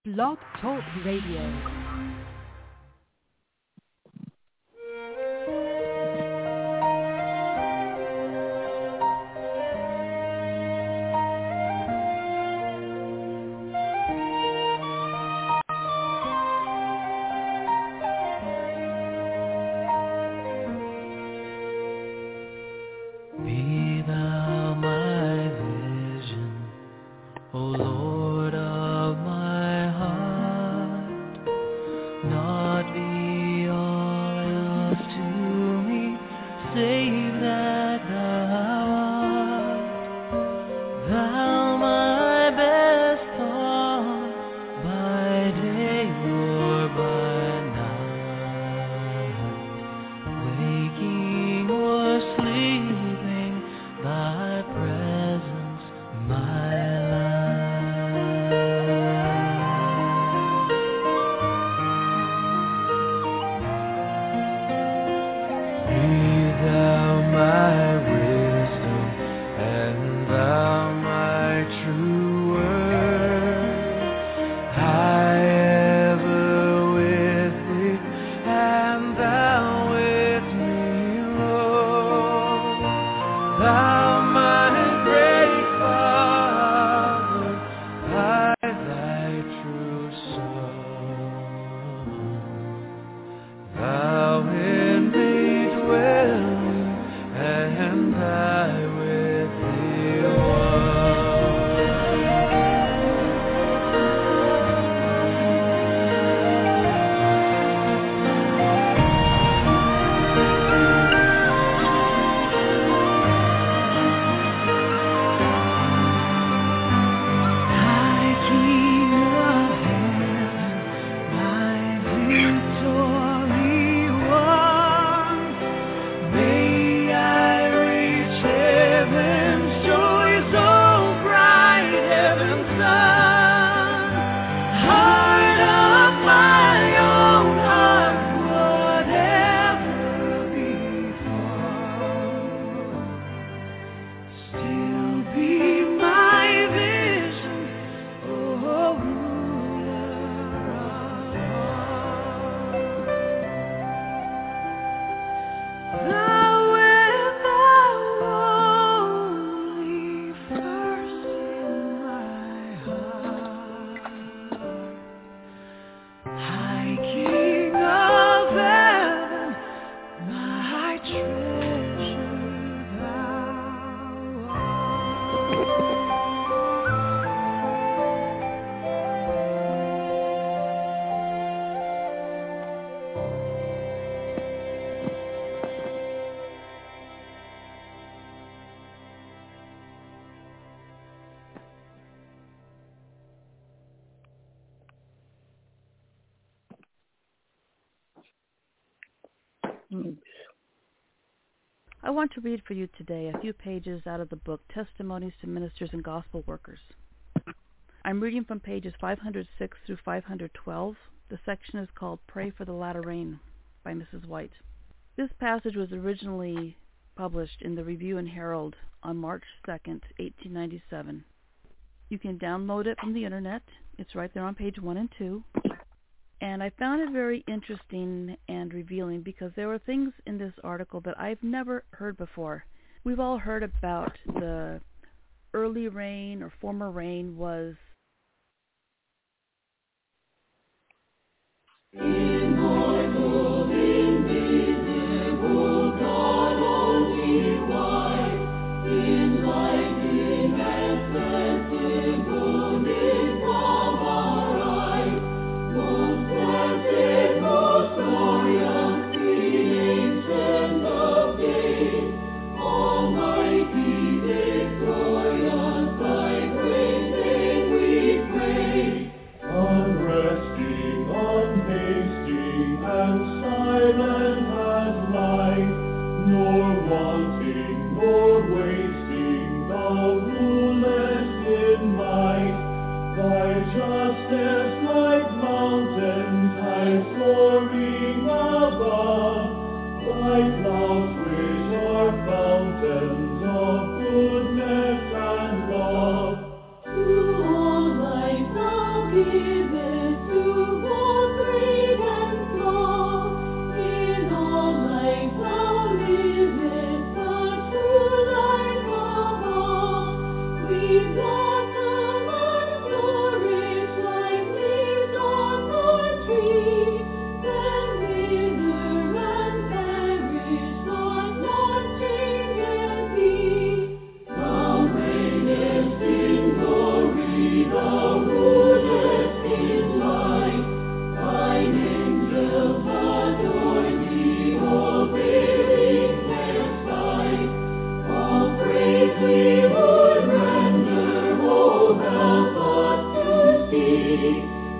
Blog Talk Radio. I want to read for you today a few pages out of the book Testimonies to Ministers and Gospel Workers. I'm reading from pages 506 through 512. The section is called Pray for the Latter Rain by Mrs. White. This passage was originally published in the Review and Herald on March 2nd, 1897. You can download it from the internet. It's right there on page 1 and 2. And I found it very interesting and revealing because there were things in this article that I've never heard before. We've all heard about the early rain or former rain was immortal, invisible, God only wise, enlightening and sensible, from our eyes. Blessed, most glorious, the ancient of days, almighty, victorious, thy great name we praise. Unresting, unhasting,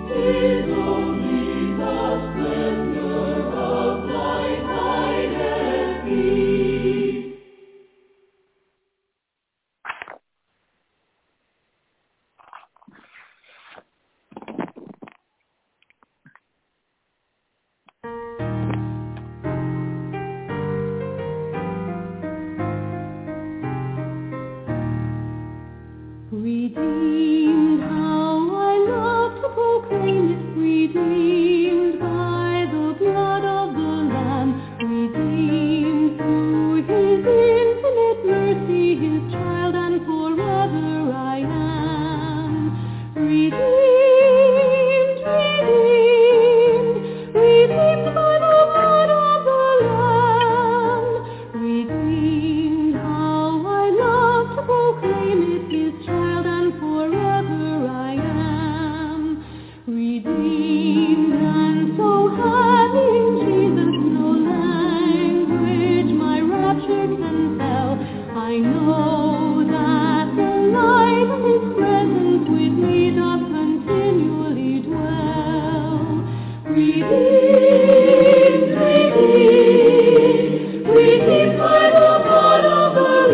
Redeemed, how I love to proclaim it, redeemed by the blood of the Lamb, redeemed through His infinite mercy, His child, and forever I am. Redeemed, redeemed, redeemed by the blood of the Lamb, redeemed, how I love to proclaim it, His child, and forever I am. Redeemed, and so having Jesus no language my rapture can tell, I know that the light of His presence with me doth continually dwell. Redeemed, redeemed, redeemed by the blood of the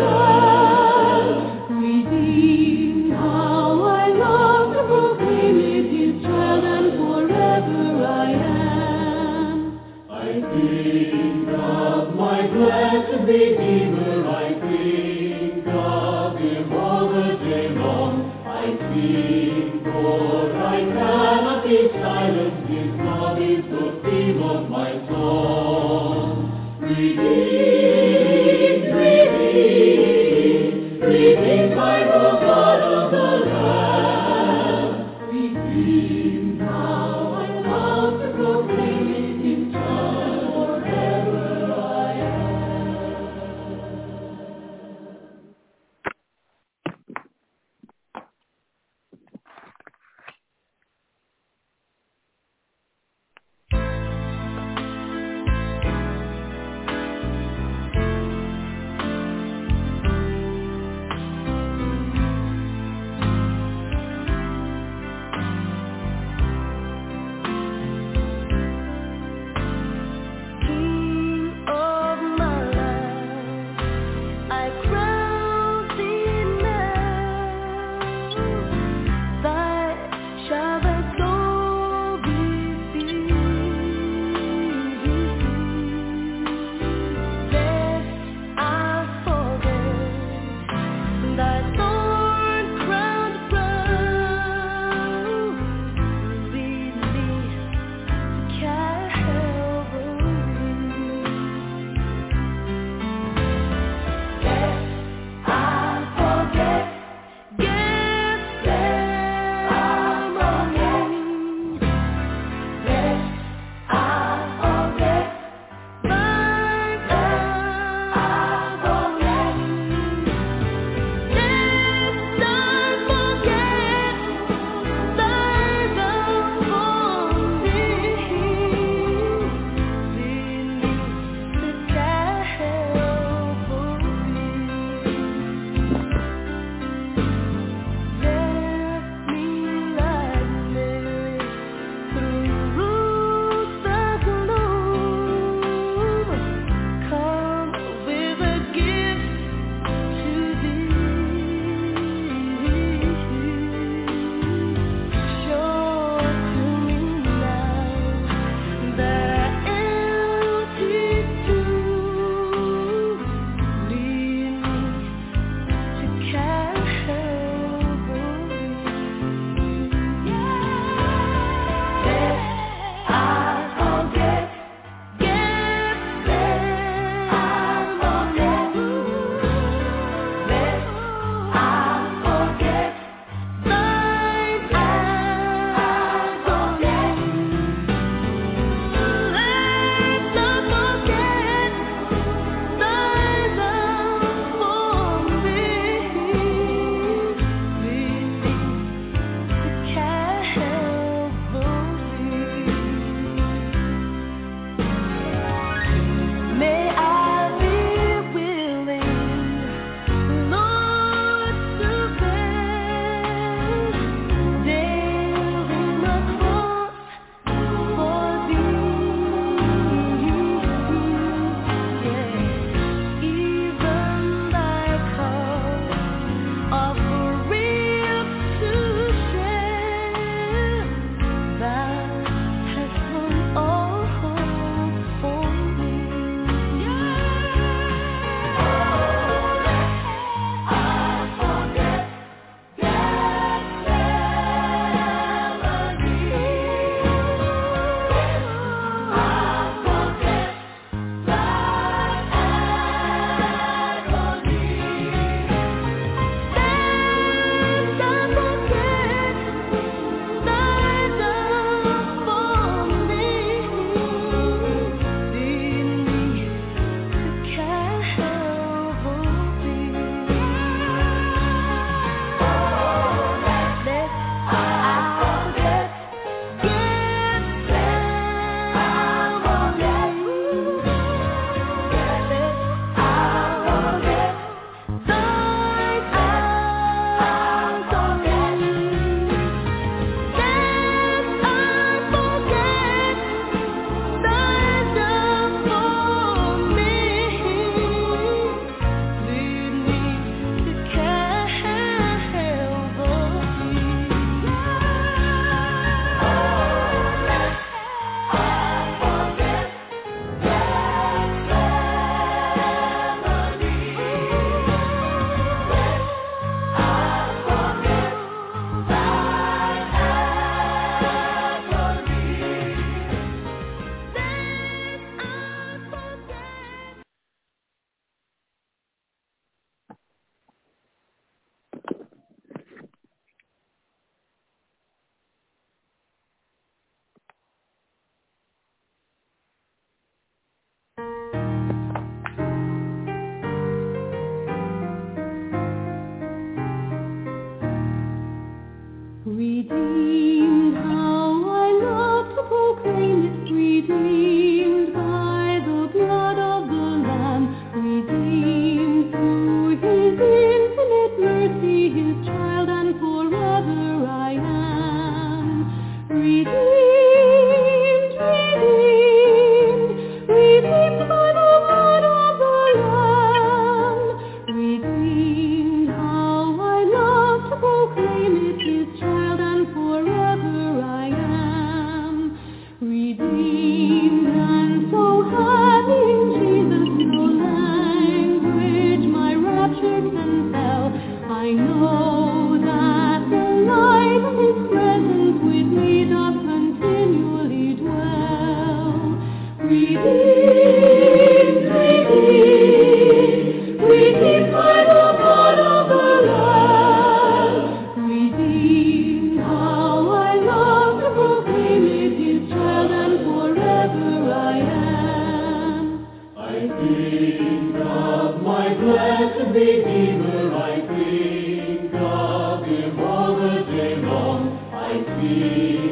Lamb, redeemed, how I love to proclaim it, His child, and forever I am. I think of my blessed Redeemer, I think of Him all the day long. I sing, for I cannot be silent, His love is the theme of my song. Redeemed, redeemed, redeemed by the blood of the Lamb, redeemed, how I love to proclaim it, His child, forever I am.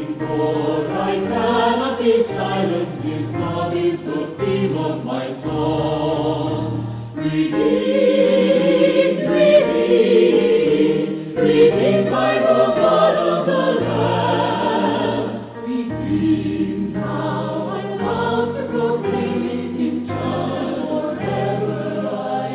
for I cannot be silent. His love is the theme of my song. Redeemed, redeemed, redeemed by the blood of the Lamb. Redeemed, now I love to proclaim it in child forever I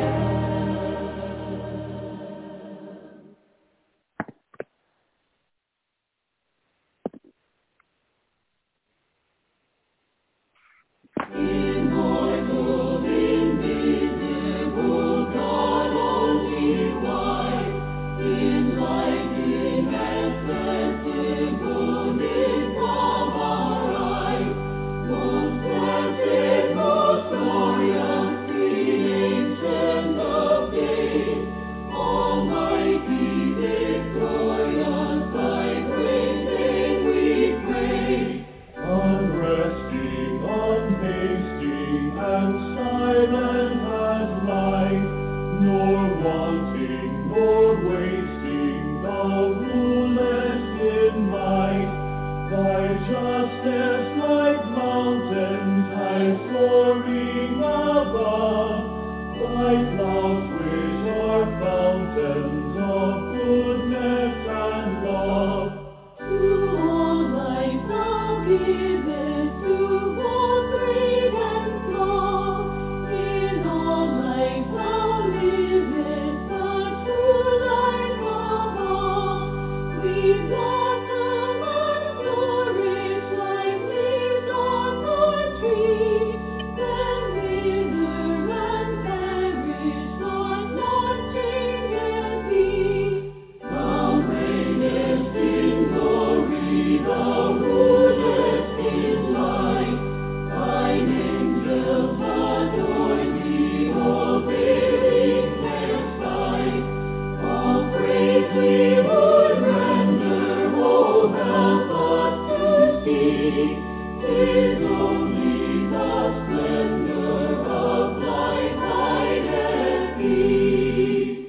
am. Immortal, invisible, God only wise, enlightening and sensible is from our eyes. Most blessed, most glorious, the Ancient of Days, Almighty, victorious, Thy great name we praise. Unresting, unhasting, and silent as light, nor wanting, nor wasting, thou rulest in might. Thy justice like mountains high soaring above, thy clouds which are fountains of goodness and love. To all life thou givest, to both great and small. In all life thou livest, the true life of all. We blossom and flourish like leaves on the tree, then wither and perish, but not change thee. Thou reignest in glory, thou rulest in light. Thine angels adore thee, obeying their sight. All praise we would render, oh help us to see, 'tis only the splendor of thy majesty.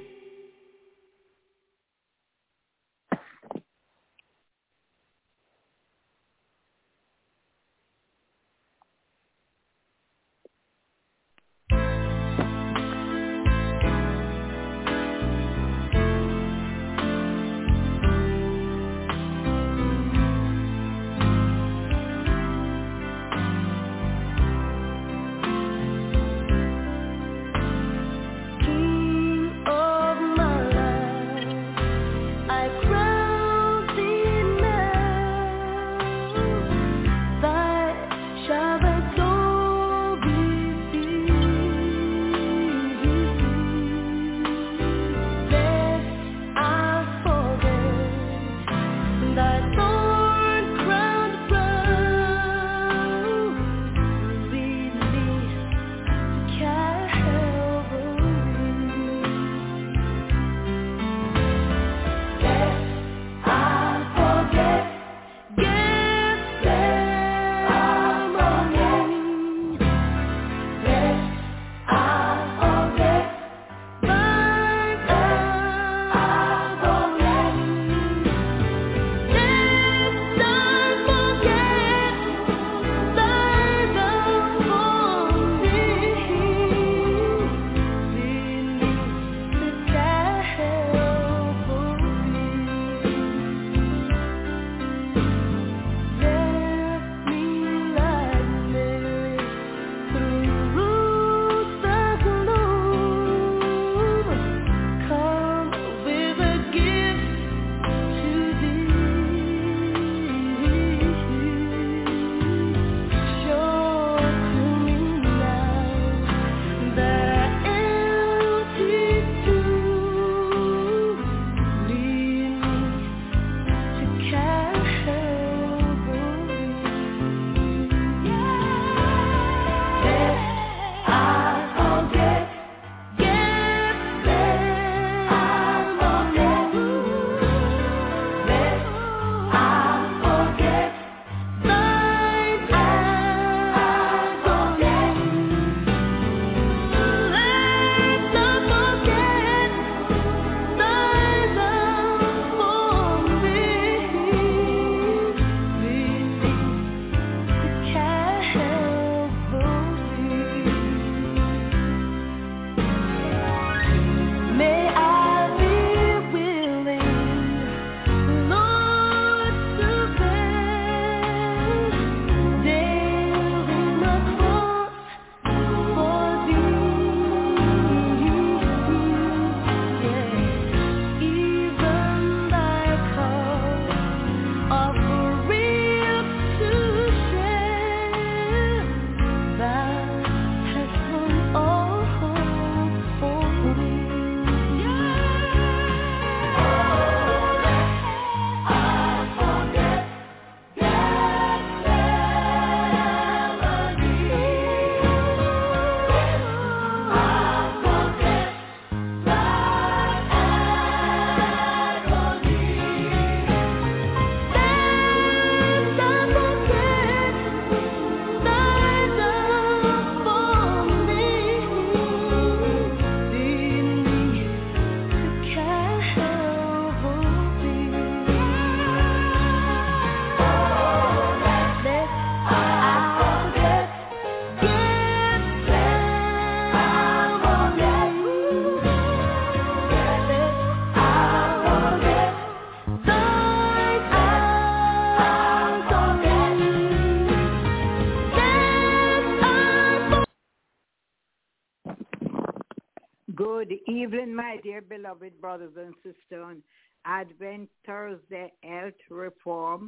Good evening, my dear beloved brothers and sisters, on Advent Thursday, Health Reform.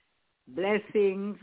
Blessings.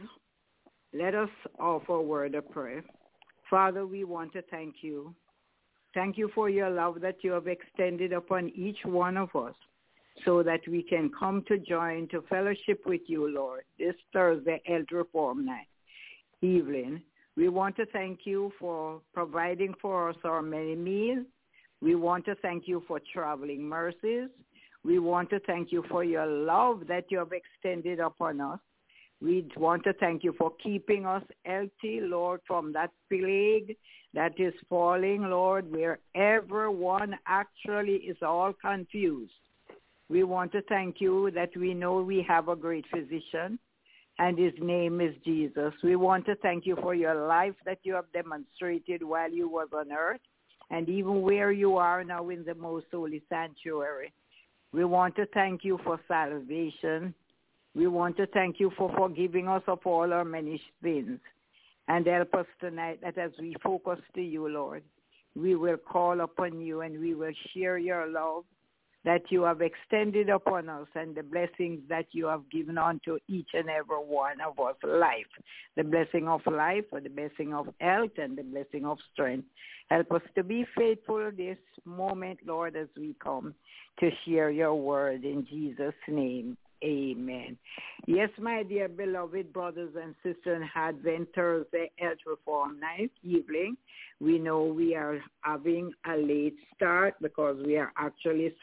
Let us offer a word of prayer. Father, we want to thank you. Thank you for your love that you have extended upon each one of us so that we can come to join to fellowship with you, Lord, this Thursday, Health Reform night, evening. We want to thank you for providing for us our many meals. We want to thank you for traveling mercies. We want to thank you for your love that you have extended upon us. We want to thank you for keeping us healthy, Lord, from that plague that is falling, Lord, where everyone actually is all confused. We want to thank you that we know we have a great physician, and his name is Jesus. We want to thank you for your life that you have demonstrated while you was on earth, and even where you are now in the most holy sanctuary. We want to thank you for salvation. We want to thank you for forgiving us of all our many sins. And help us tonight that as we focus to you, Lord, we will call upon you and we will share your love that you have extended upon us and the blessings that you have given unto each and every one of us. Life, the blessing of life, or the blessing of health, and the blessing of strength. Help us to be faithful this moment, Lord, as we come to share your word in Jesus' name. Amen. Yes, my dear beloved brothers and sisters, Advent Thursday Health Reform night evening. We know we are having a late start because we are actually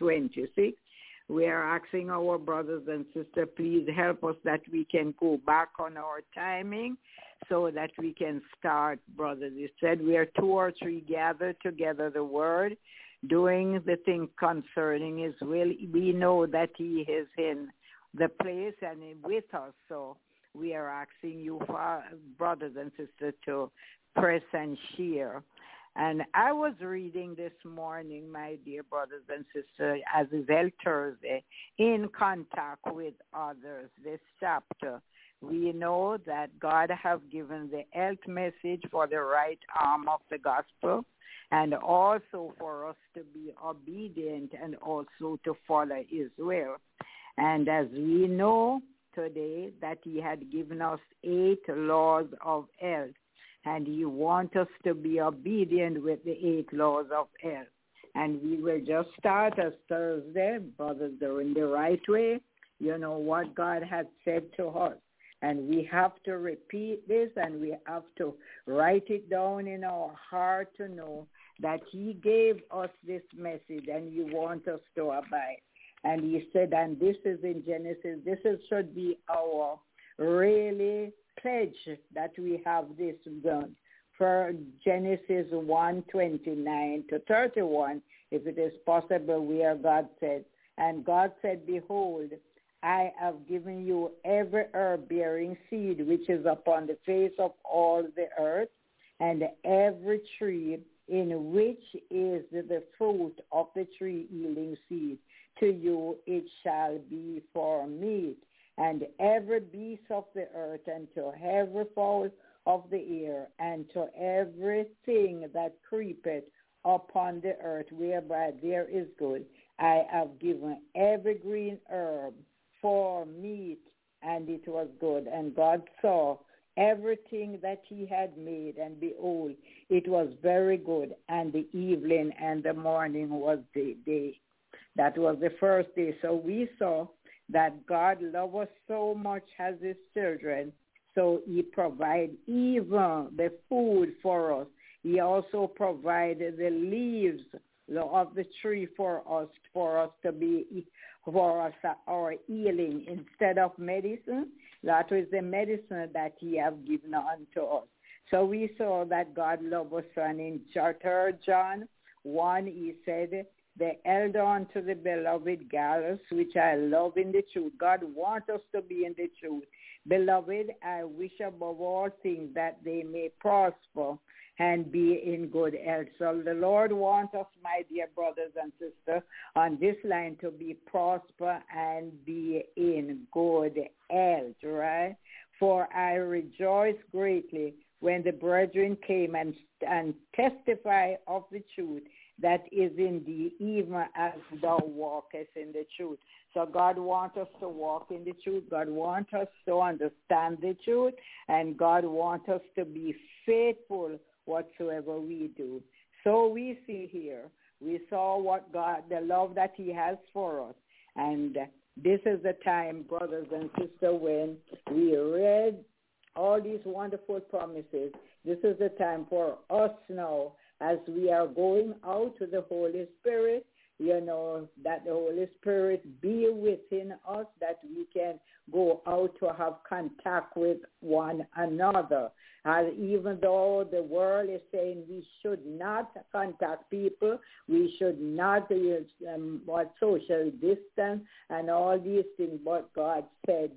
7:26. We are asking our brothers and sisters, please help us that we can go back on our timing so that we can start, brothers. He said we are 2 or 3 gathered together the word, doing the thing concerning his will. We know that he is in the place and with us, so we are asking you, for brothers and sisters, to press and share. And I was reading this morning, my dear brothers and sisters, as is Health Thursday, in contact with others, this chapter. We know that God have given the health message for the right arm of the gospel, and also for us to be obedient and also to follow his will. And as we know today that he had given us 8 laws of health, and he wants us to be obedient with the 8 laws of health. And we will just start as Thursday, brothers, doing the right way. You know what God had said to us. And we have to repeat this, and we have to write it down in our heart to know that he gave us this message and he wants us to abide. And he said, and this is in Genesis, should be our really pledge that we have this done. For Genesis 1:29 to 31, if it is possible, where God said, and God said, behold, I have given you every herb-bearing seed which is upon the face of all the earth, and every tree in which is the fruit of the tree yielding seed. To you it shall be for meat, and every beast of the earth, and to every fowl of the air, and to everything that creepeth upon the earth, whereby there is good, I have given every green herb for meat, and it was good. And God saw everything that he had made, and behold, it was very good. And the evening and the morning was the day. That was the first day. So we saw that God loved us so much as his children, so he provided even the food for us. He also provided the leaves of the tree for us to be, for us, our healing instead of medicine. That was the medicine that he have given unto us. So we saw that God loved us, and in 3 John 1, he said, the elder unto the beloved Gaius, which I love in the truth. God wants us to be in the truth. Beloved, I wish above all things that they may prosper and be in good health. So the Lord wants us, my dear brothers and sisters, on this line to be prosper and be in good health, right? For I rejoice greatly when the brethren came and testify of the truth, that is in thee, even as thou walkest in the truth. So God wants us to walk in the truth. God wants us to understand the truth. And God wants us to be faithful whatsoever we do. So we see here, we saw what God, the love that he has for us. And this is the time, brothers and sisters, when we read all these wonderful promises. This is the time for us now, as we are going out to the Holy Spirit, that the Holy Spirit be within us, that we can go out to have contact with one another. And even though the world is saying we should not contact people, we should not use social distance and all these things, but God said,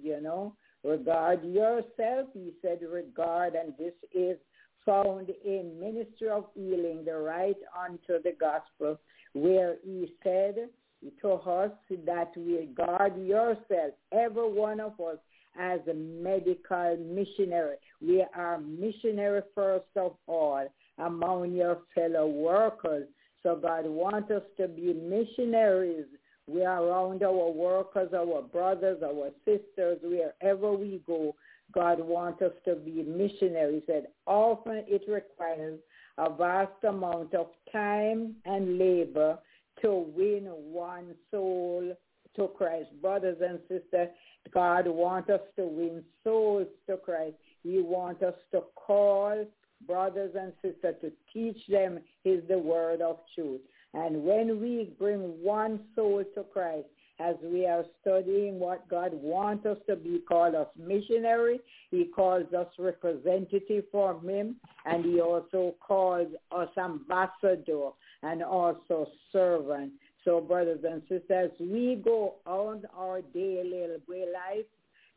regard yourself. He said regard, and this is found in Ministry of Healing, the right unto the gospel, where he said to us that we regard yourself, every one of us, as a medical missionary. We are missionary first of all among your fellow workers. So God wants us to be missionaries. We are around our workers, our brothers, our sisters, wherever we go. God wants us to be missionaries. He said often it requires a vast amount of time and labor to win one soul to Christ. Brothers and sisters, God wants us to win souls to Christ. He wants us to call brothers and sisters to teach them the word of truth. And when we bring one soul to Christ, as we are studying what God wants us to be called as missionary, he calls us representative for him, and he also calls us ambassador and also servant. So, brothers and sisters, we go on our daily life,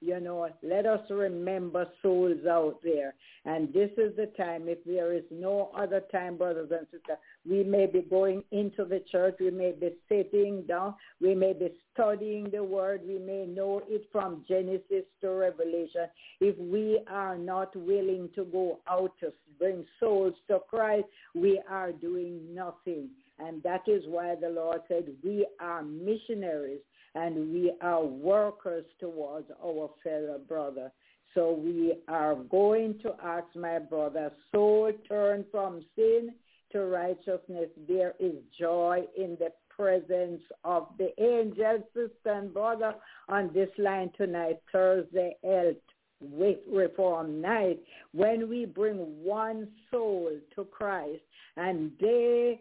let us remember souls out there. And this is the time, if there is no other time, brothers and sisters, we may be going into the church, we may be sitting down, we may be studying the word, we may know it from Genesis to Revelation. If we are not willing to go out to bring souls to Christ, we are doing nothing. And that is why the Lord said we are missionaries and we are workers towards our fellow brother. So we are going to ask my brother, soul turn from sin to righteousness. There is joy in the presence of the angels, sister and brother, on this line tonight, Thursday, with Reform Night, when we bring one soul to Christ, and they,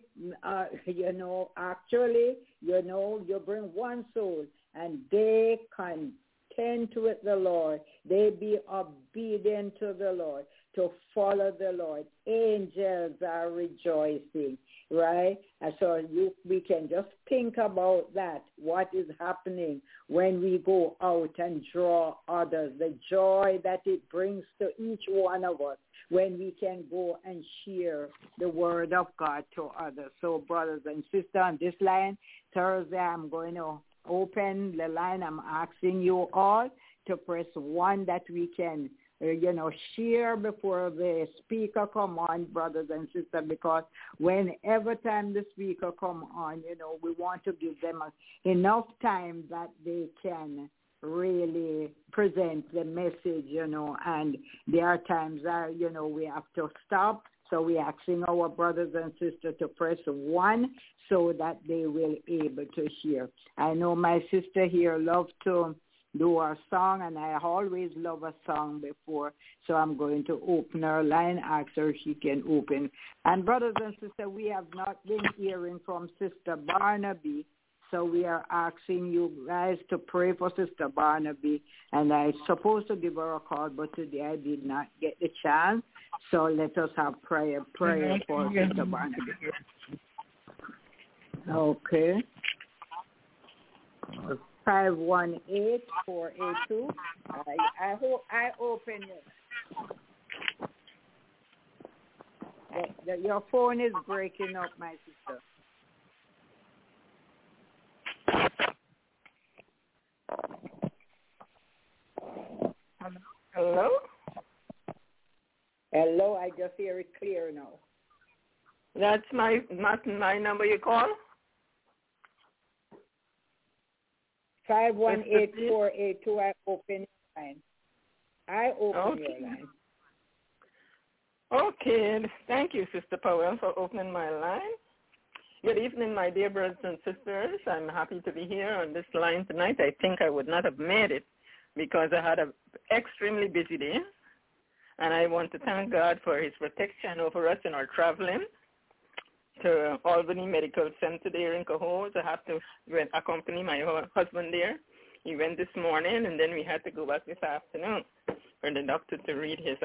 you bring one soul, and they contend with the Lord. They be obedient to the Lord, to follow the Lord. Angels are rejoicing, right? And so we can just think about that, what is happening when we go out and draw others, the joy that it brings to each one of us when we can go and share the word of God to others. So, brothers and sisters, on this line, Thursday, I'm going to open the line. I'm asking you all to press 1 that we can share before the speaker come on, brothers and sisters, because whenever time the speaker come on, we want to give them enough time that they can really present the message, and there are times that, we have to stop. So we're asking our brothers and sisters to press 1 so that they will able to share. I know my sister here loves to do our song, and I always love a song before, so I'm going to open her line, ask her if she can open. And brothers and sisters, we have not been hearing from Sister Barnaby, so we are asking you guys to pray for Sister Barnaby, and I supposed to give her a call, but today I did not get the chance, so let us have prayer for Sister Barnaby. Okay. 518-482. I hope I open it. Your phone is breaking up, my sister. Hello? Hello, I just hear it clear now. That's my number you call? 518-482. I open your line. I open your line. Okay. Thank you, Sister Powell, for opening my line. Good evening, my dear brothers and sisters. I'm happy to be here on this line tonight. I think I would not have made it because I had an extremely busy day. And I want to thank God for his protection over us in our traveling to Albany Medical Center there in Cohoes. I have to accompany my husband there. He went this morning, and then we had to go back this afternoon for the doctor to read his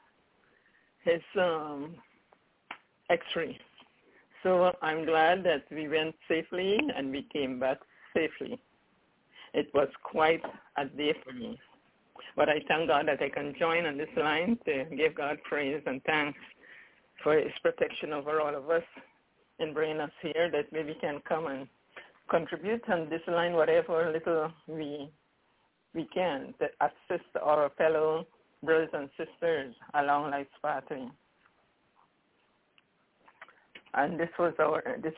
X-ray. So I'm glad that we went safely and we came back safely. It was quite a day for me. But I thank God that I can join on this line to give God praise and thanks for his protection over all of us and bringing us here, that maybe we can come and contribute on this line whatever little we can to assist our fellow brothers and sisters along life's pathway. And this was our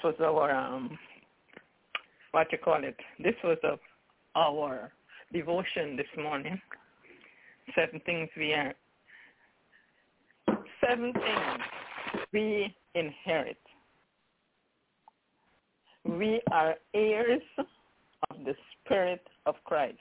our devotion this morning. 7 things we inherit. We are heirs of the Spirit of Christ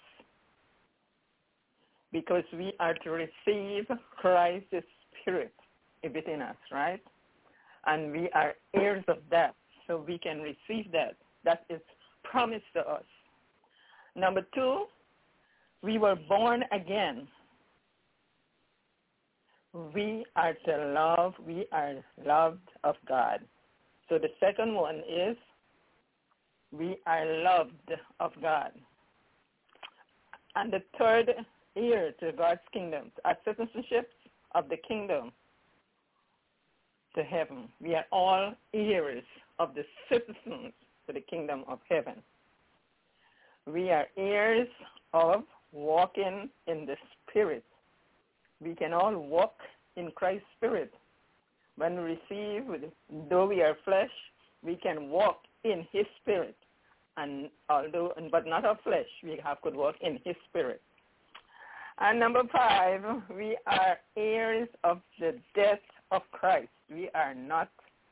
because we are to receive Christ's Spirit within us, right? And we are heirs of that, so we can receive that. That is promised to us. Number 2, we were born again. We are loved of God. So the second one is we are loved of God. And the third, heir to God's kingdom, our citizenship of the kingdom to heaven. We are all heirs of the citizens to the kingdom of heaven. We are heirs of walking in the Spirit. We can all walk in Christ's Spirit. When we receive, though we are flesh, we can walk in his Spirit. But not our flesh, we could walk in his Spirit. And number 5, we are heirs of the death of Christ. We are not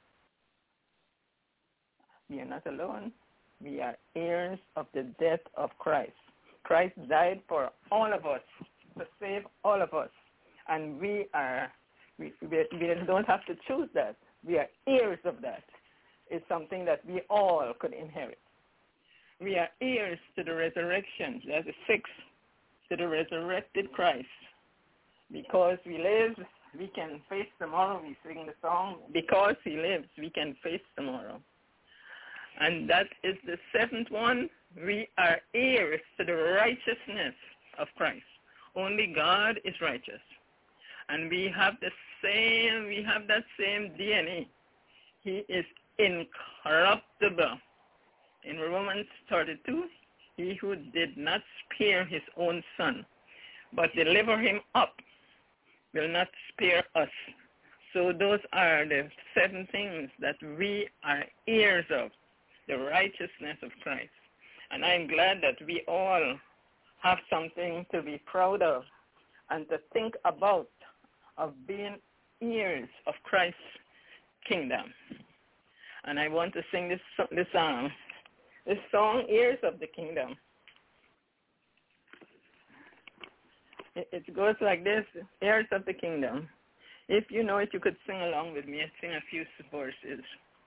alone. We are heirs of the death of Christ. Christ died for all of us, to save all of us. And we don't have to choose that. We are heirs of that. It's something that we all could inherit. We are heirs to the resurrection. That's the 6th, to the resurrected Christ. Because we live, we can face tomorrow. We sing the song, because he lives, we can face tomorrow. And that is the 7th one. We are heirs to the righteousness of Christ. Only God is righteous. And we have that same DNA. He is incorruptible. In Romans 32, he who did not spare his own son, but deliver him up, will not spare us. So those are the 7 things that we are heirs of, the righteousness of Christ. And I'm glad that we all have something to be proud of and to think about, of being heirs of Christ's kingdom. And I want to sing this song, Heirs of the Kingdom. It goes like this, Heirs of the Kingdom. If you know it, you could sing along with me. I sing a few verses.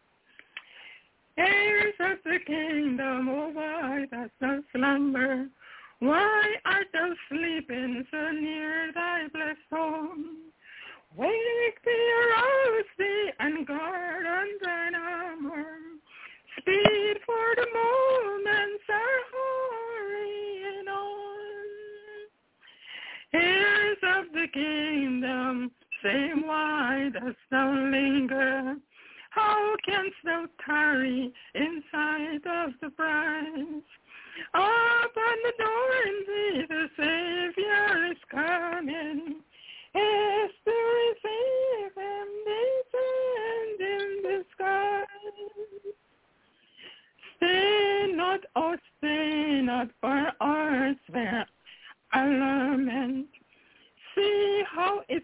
Heirs of the kingdom, oh why dost thou slumber? Why art thou sleeping so near thy blessed home? Wake thee, arouse thee, and guard on thine armor. Speed, for the moments are hurrying on. Heirs of the kingdom, say why dost thou linger? How canst thou tarry in sight of the prize? Open the door and see the Savior is coming. Yes, to receive him, descend in the sky.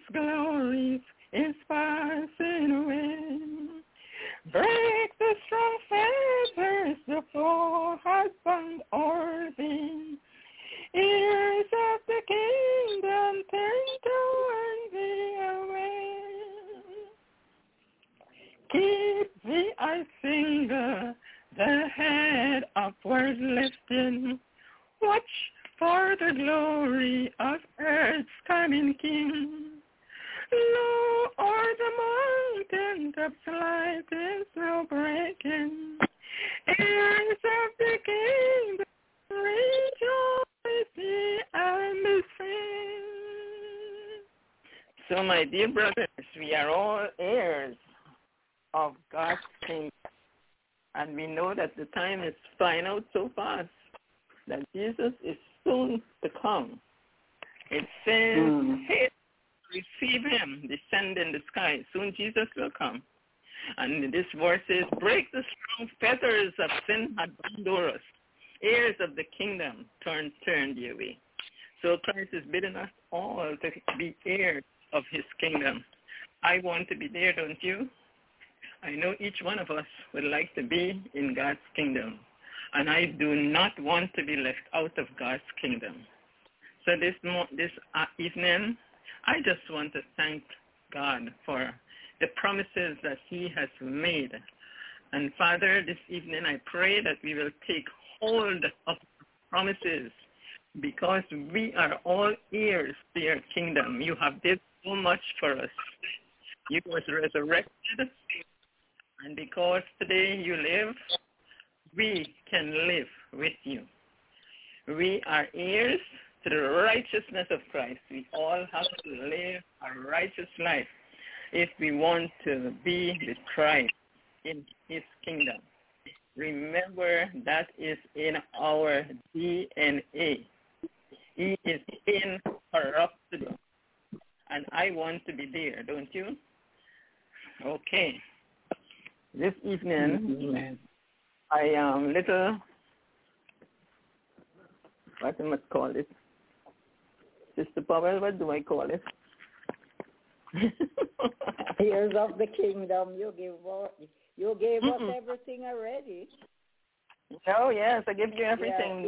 glories is passing away. Break the strong fetters the foe has bound o'er thee. Ears of the kingdom turn toward thee away. Keep thee, I sing, the head upward lifting. Watch for the glory of earth's coming King. Lo, o'er the mountain tops light is now breaking. Heirs of the kingdom, rejoice ye and sing. So, my dear brothers, we are all heirs of God's kingdom. And we know that the time is flying out so fast that Jesus is soon to come. It says, hey, receive him, descend in the sky. Soon Jesus will come. And this verse says, break the strong fetters of sin had bound o'er us. Heirs of the kingdom, turn ye away. So Christ is bidding us all to be heirs of his kingdom. I want to be there, don't you? I know each one of us would like to be in God's kingdom. And I do not want to be left out of God's kingdom. So this evening, I just want to thank God for the promises that he has made. And Father, this evening I pray that we will take hold of the promises because we are all heirs to your kingdom. You have did so much for us. You was resurrected, and because today you live, we can live with you. We are heirs to the righteousness of Christ. We all have to live a righteous life if we want to be with Christ in his kingdom. Remember, that is in our DNA. He is incorruptible. And I want to be there, don't you? Okay. This evening, I am little, what I must call it? Sister Powell, what do I call it? Heirs of the kingdom, you gave us everything already. Oh, yes, I give you everything.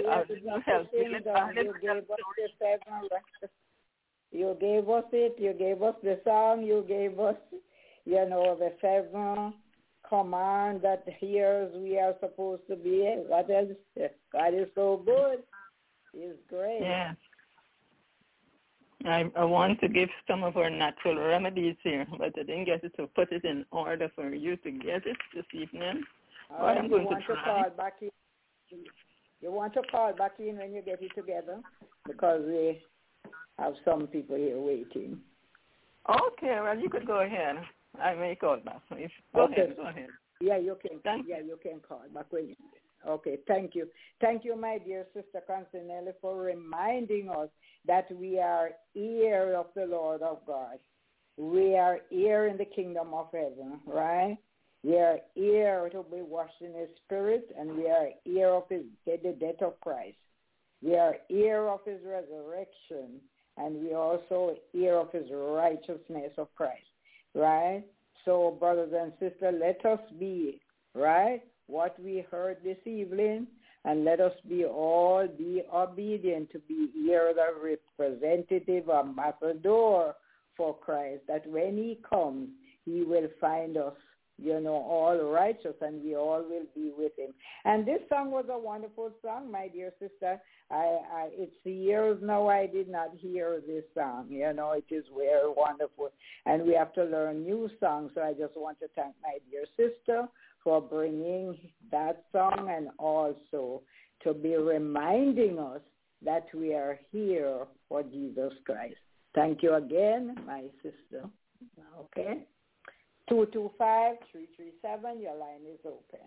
You gave us it. You gave us the song. You gave us, the 7 command that here we are supposed to be. What else? God is so good. He's great. Yeah. I want to give some of our natural remedies here, but I didn't get it to put it in order for you to get it this evening. But I'm going to try. You want to call back in when you get it together because we have some people here waiting. Okay, well, you could go ahead. I may call back. Go ahead. Yeah, you can. You can call back when you. Okay, thank you. Thank you, my dear Sister Constanelli, for reminding us that we are heir of the Lord of God. We are heir in the kingdom of heaven, right? We are heir to be washed in his spirit, and we are heir of the death of Christ. We are heir of his resurrection, and we also heir of his righteousness of Christ, right? So, brothers and sisters, let us be, right, what we heard this evening, and let us be obedient to be here the representative, ambassador for Christ, that when he comes, he will find us, all righteous, and we all will be with him. And this song was a wonderful song, my dear sister. It's years now I did not hear this song. It is very wonderful. And we have to learn new songs, so I just want to thank my dear sister for bringing that song and also to be reminding us that we are here for Jesus Christ. Thank you again, my sister. Okay? 225-337, your line is open.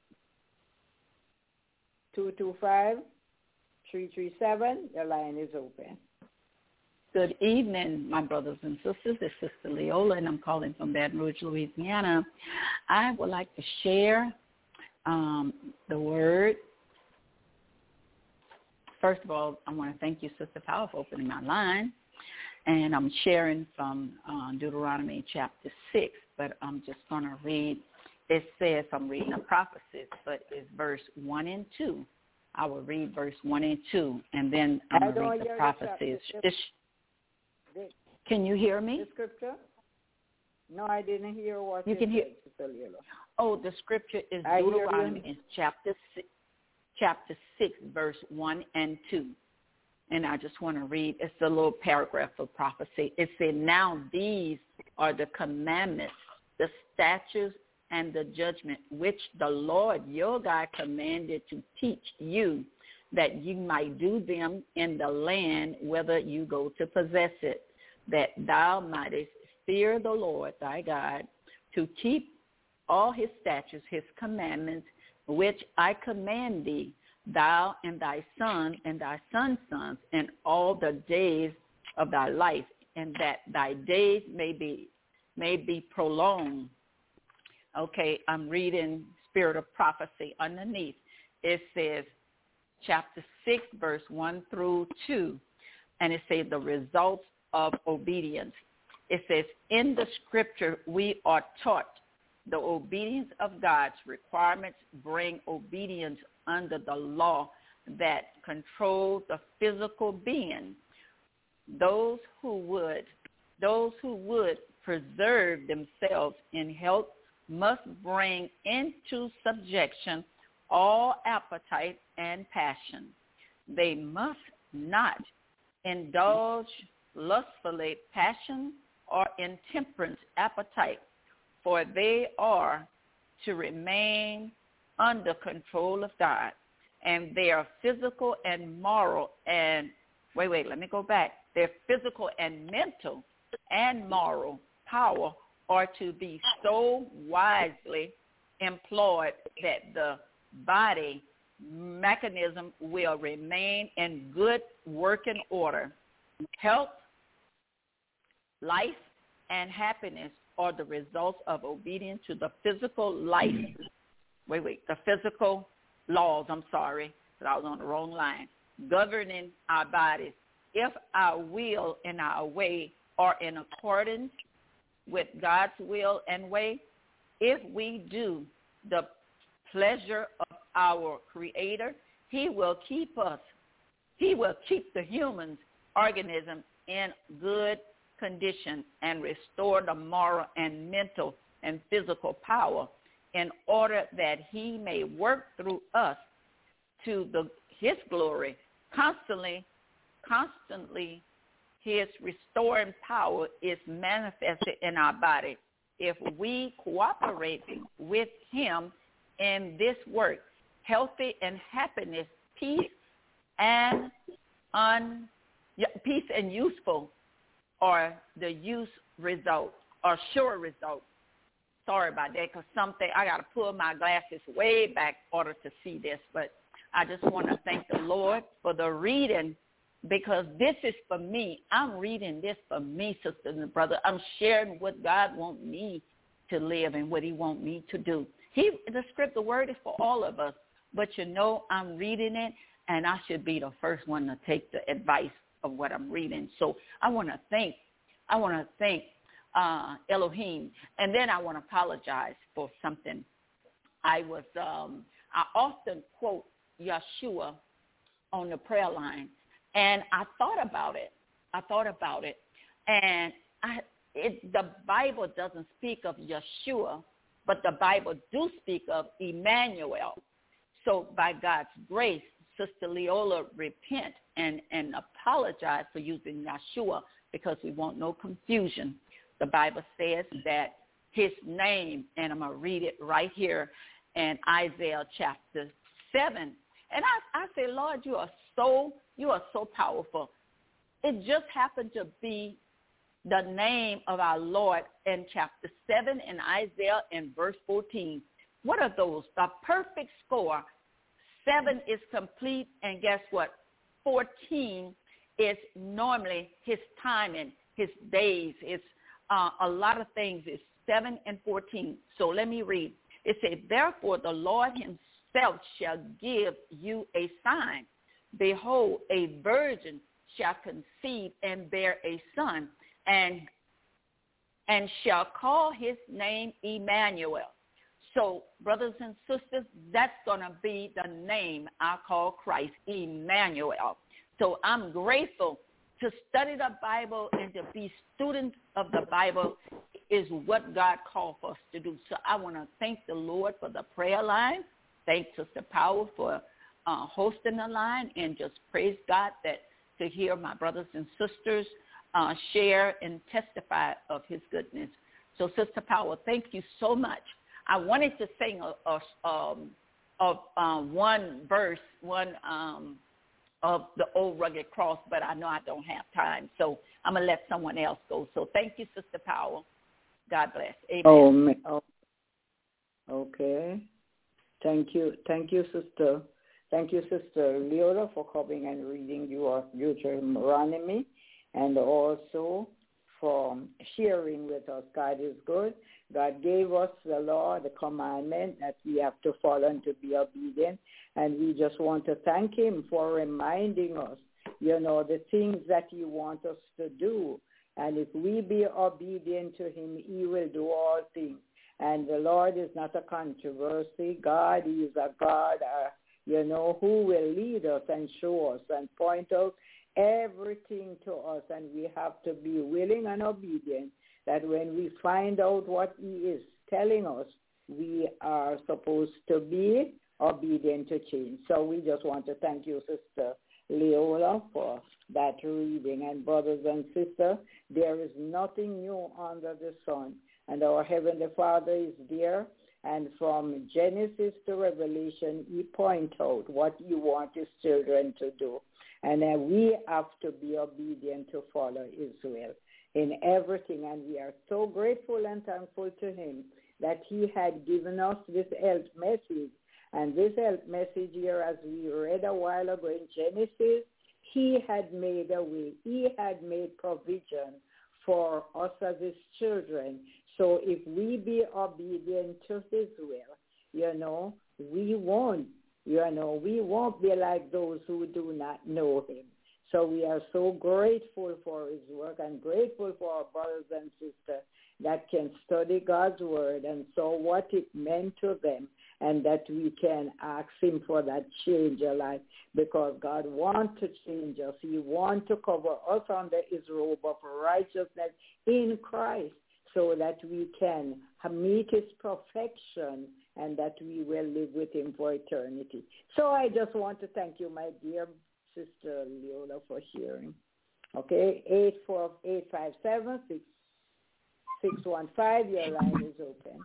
225-337, your line is open. Good evening, my brothers and sisters. This is Sister Leola, and I'm calling from Baton Rouge, Louisiana. I would like to share the word. First of all, I want to thank you, Sister Powell, for opening my line. And I'm sharing from Deuteronomy chapter 6, but I'm just going to read. It says, I'm reading the prophecies, but it's verse 1 and 2. I will read verse 1 and 2, and then I'm going to read the prophecies. Can you hear me? The scripture? No, I didn't hear what you can hear. Oh, the scripture is Deuteronomy chapter 6, verse 1 and 2. And I just want to read, it's a little paragraph of prophecy. It said, now these are the commandments, the statutes, and the judgment which the Lord your God commanded to teach you, that you might do them in the land whither you go to possess it, that thou mightest fear the Lord thy God, to keep all his statutes, his commandments, which I command thee, thou and thy son and thy son's sons, and all the days of thy life, and that thy days may be prolonged. Okay, I'm reading Spirit of Prophecy underneath. It says, chapter 6, verse 1 through 2, and it says the results of obedience. It says, in the scripture we are taught the obedience of God's requirements bring obedience under the law that controls the physical being. Those who would preserve themselves in health must bring into subjection all appetite and passion. They must not indulge lustfully passion or intemperance appetite, for they are to remain under control of God, and their physical and moral and their physical and mental and moral power are to be so wisely employed that the body mechanism will remain in good working order. Health, life, and happiness are the results of obedience to the physical life. The physical laws, that I was on the wrong line, governing our bodies. If our will and our way are in accordance with God's will and way, if we do the pleasure of our Creator, he will keep us. He will keep the human organism in good condition and restore the moral and mental and physical power in order that he may work through us to his glory. Constantly, his restoring power is manifested in our body if we cooperate with him in this work. Healthy and happiness, peace and useful are the use result or sure result. Sorry about that, because I got to pull my glasses way back in order to see this. But I just want to thank the Lord for the reading, because this is for me. I'm reading this for me, sisters and brothers. I'm sharing what God wants me to live and what he wants me to do. The word is for all of us. But I'm reading it, and I should be the first one to take the advice of what I'm reading. So I want to thank Elohim, and then I want to apologize for something. I often quote Yeshua on the prayer line, and I thought about it, and the Bible doesn't speak of Yeshua, but the Bible do speak of Emmanuel. So by God's grace, Sister Leola repent and apologize for using Yeshua, because we want no confusion. The Bible says that his name, and I'm going to read it right here in Isaiah chapter 7. And I say, Lord, you are so powerful. It just happened to be the name of our Lord in chapter 7 in Isaiah in verse 14. What are those? The perfect score. 7 is complete, and guess what? 14 is normally his timing, his days. It's a lot of things. It's 7 and 14. So let me read. It says, therefore the Lord himself shall give you a sign. Behold, a virgin shall conceive and bear a son, and shall call his name Emmanuel. So, brothers and sisters, that's going to be the name I call Christ, Emmanuel. So I'm grateful to study the Bible and to be students of the Bible is what God called for us to do. So I want to thank the Lord for the prayer line. Thank Sister Powell for hosting the line, and just praise God that to hear my brothers and sisters share and testify of his goodness. So, Sister Powell, thank you so much. I wanted to sing one verse, of the old rugged cross, but I know I don't have time, so I'm going to let someone else go. So thank you, Sister Powell. God bless. Amen. Okay. Thank you, Sister. Thank you, Sister Leola, for coming and reading your Deuteronomy, and also for sharing with us. God is good. God gave us the law, the commandment that we have to follow and to be obedient. And we just want to thank him for reminding us, the things that he wants us to do. And if we be obedient to him, he will do all things. And the Lord is not a controversy. God is a God, who will lead us and show us and point out everything to us. And we have to be willing and obedient, that when we find out what he is telling us, we are supposed to be obedient to change. So we just want to thank you, Sister Leola, for that reading. And brothers and sisters, there is nothing new under the sun. And our Heavenly Father is there. And from Genesis to Revelation, he points out what he wants his children to do. And then we have to be obedient to follow Israel in everything. And we are so grateful and thankful to him that he had given us this health message. And this health message here, as we read a while ago in Genesis, he had made a way. He had made provision for us as his children. So if we be obedient to his will, we won't be like those who do not know him. So we are so grateful for his work and grateful for our brothers and sisters that can study God's word and saw what it meant to them, and that we can ask him for that change of life, because God wants to change us. He wants to cover us under his robe of righteousness in Christ, so that we can meet his perfection and that we will live with him for eternity. So I just want to thank you, my dear Sister Leola, for sharing. Okay, 84857-6615, your line is open.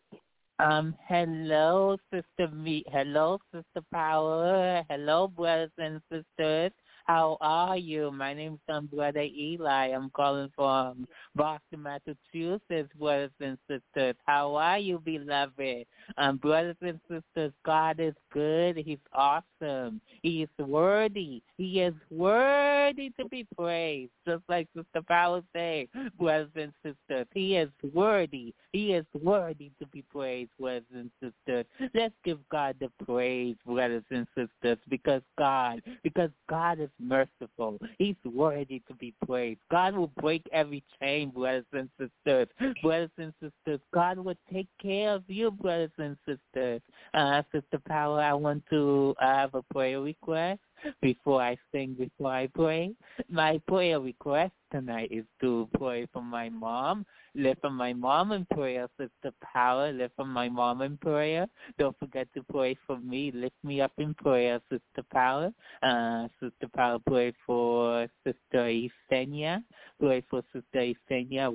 Hello, Hello, Sister Power. Hello, brothers and sisters. How are you? My name is Brother Eli. I'm calling from Boston, Massachusetts, brothers and sisters. How are you, beloved? Brothers and sisters, God is good. He's awesome. He is worthy. He is worthy to be praised. Just like Sister Power said, brothers and sisters, he is worthy. He is worthy to be praised, brothers and sisters. Let's give God the praise, brothers and sisters, because God is merciful. He's worthy to be praised. God will break every chain, brothers and sisters. Brothers and sisters, God will take care of you, brothers and sisters. Sister Power, I want to have a prayer request before I pray. My prayer request tonight is to pray for my mom. Lift for my mom in prayer, Sister Power. Lift for my mom in prayer. Don't forget to pray for me. Lift me up in prayer, Sister Power. Sister Power, pray for Sister Yesenia. Pray for Sister Yesenia,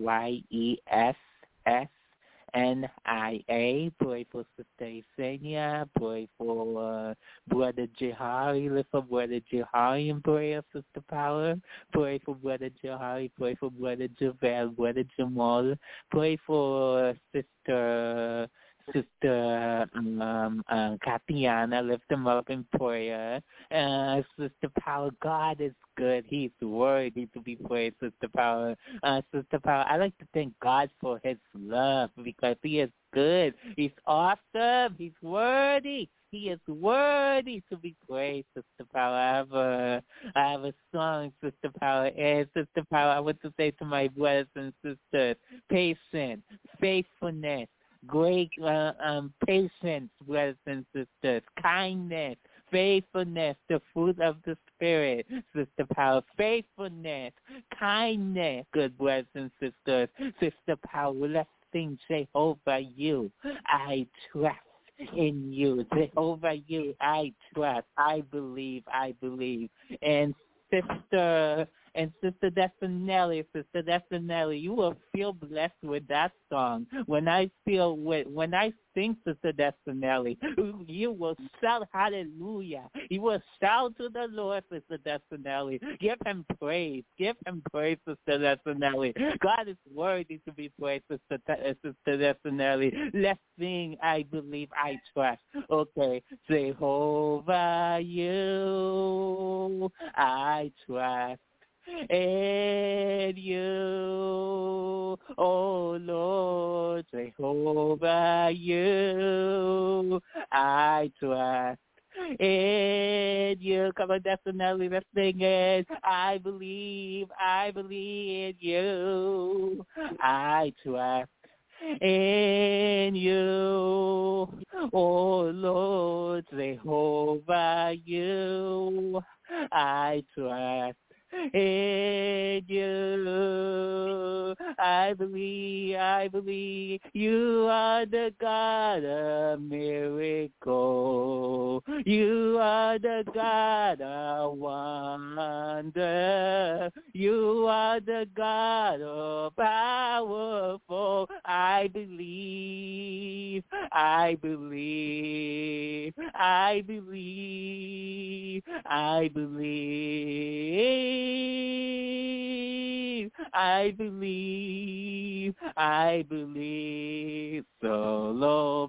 YESSNIA. Pray for Sister Yesenia. Pray for Brother Jihari. Lift for Brother Jihari in prayer, Sister Power. Pray for Brother Jihari. Pray for Brother Javel, Brother Jamal. Pray for Sister Katiana. Lift them up in prayer. Sister Power, God is good. He's worthy to be praised, Sister Power. Sister Power, I like to thank God for his love, because he is good. He's awesome. He's worthy. He is worthy to be praised, Sister Power. I have a song, Sister Power. And Sister Power, I want to say to my brothers and sisters, patience, faithfulness, great patience, brothers and sisters, kindness, faithfulness, the fruit of the Spirit, Sister Power, faithfulness, kindness, good brothers and sisters. Sister Power, let's sing Jehovah, you, I trust in you. Jehovah, you, I trust, I believe. And Sister Destinelli, you will feel blessed with that song. When I sing, Sister Destinelli, you will shout hallelujah. You will shout to the Lord, Sister Destinelli. Give him praise, Sister Destinelli. God is worthy to be praised, Sister Destinelli. Let's sing, I believe, I trust. Okay, Jehovah, you, I trust. And you, oh Lord, Jehovah, you, I trust. And you, come on, definitely, let's sing it. I believe in you, I trust. In you, oh Lord, Jehovah, you, I trust. In you, I believe you are the God of miracle. You are the God of wonder. You are the God of powerful. I believe. Solo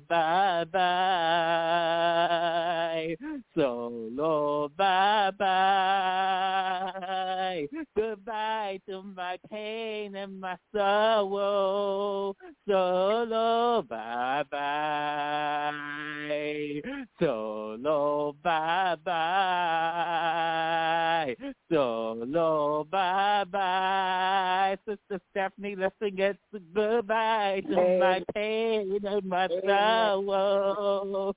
bye-bye. Goodbye to my pain and my sorrow. Solo bye-bye. Solo bye-bye. Sister Stephanie, let's sing it. Goodbye to my pain and my sorrow.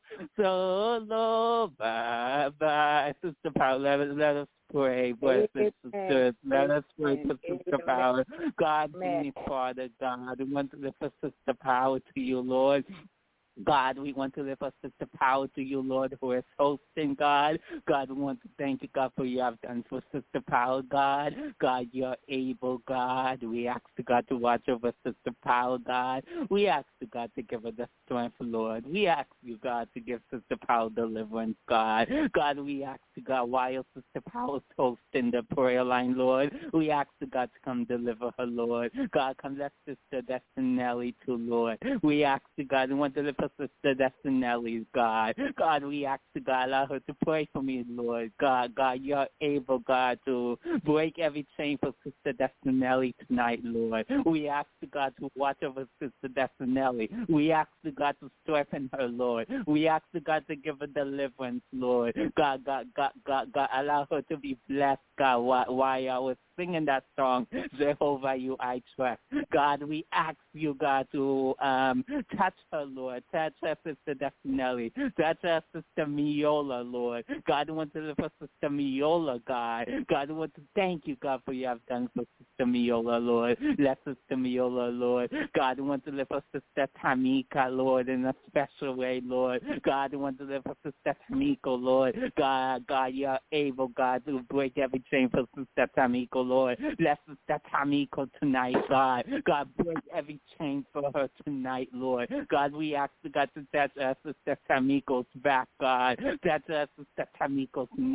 Solo bye-bye. Sister Paula, let us pray, brothers and sisters. Let us pray for Sister Power. God, be Father God. We want to lift up Sister Power to you, Lord. God, we want to lift up Sister Power to you, Lord, who is hosting, God. God, we want to thank you, God, for you have done for Sister Power, God. God, you're able, God. We ask God to watch over Sister Power, God. We ask God to give her the strength, Lord. We ask you, God, to give Sister Power deliverance, God. God, we ask God, while Sister Power is hosting the prayer line, Lord, we ask God to come deliver her, Lord. God, come let Sister Destinelli too, Lord. We ask God, we want to lift up Sister Destinelli, God. God, we ask God, allow her to pray for me, Lord. God, you're able, God, to break every chain for Sister Destinelli tonight, Lord. We ask God to watch over Sister Destinelli. We ask God to strengthen her, Lord. We ask God to give her deliverance, Lord. God, allow her to be blessed, God, while I was singing that song, Jehovah, you I trust. God, we ask you, God, to touch her, Lord. Touch her, Sister Destinelli. Touch her, Sister Miola, Lord. God, we want to lift up Sister Miola, God. God, we want to thank you, God, for you have done for Sister Miola, Lord. Bless Sister Miola, Lord. God, we want to lift up Sister Tamika, Lord, in a special way, Lord. God, we want to lift up Sister Tamiko, Lord. God, you're able, God, to break every chain for Sister Tamiko, Lord. Bless Sister Tamiko tonight, God. God, break every chain for her tonight, Lord. God, we ask God to touch us, Sister Tamiko's back, God. Touch us, Sister Tamiko's knees,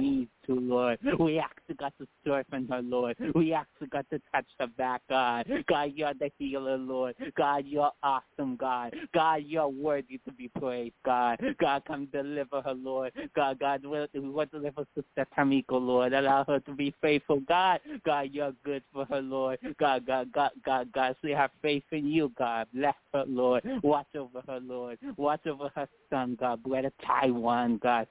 to, Lord. We ask you, God, to strengthen her, Lord. We ask you, God, to touch her back, God. God, you're the healer, Lord. God, you're awesome, God. God, you're worthy to be praised, God. God, come deliver her, Lord. God, we want to deliver Sister Tamiko, Lord. Allow her to be faithful, God. God, you're good for her, Lord. God, she have faith in you, God. Bless her, Lord. Watch over her, Lord. Watch over her son, God. Brother Taiwan, God.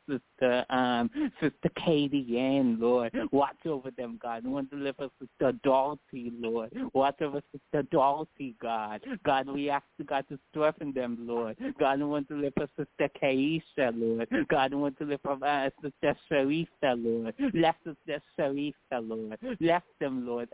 Sister Katie Ann, Lord. Watch over them, God. We want to deliver Sister Dorothy, Lord. Watch over Sister Dorothy, God. God, we ask God to strengthen them, Lord. God, we want to lift up Sister Kaisha, Lord. God, we want to lift up Sister Sharissa, Lord. Bless Sister Sharissa, Lord. Bless them, Lord.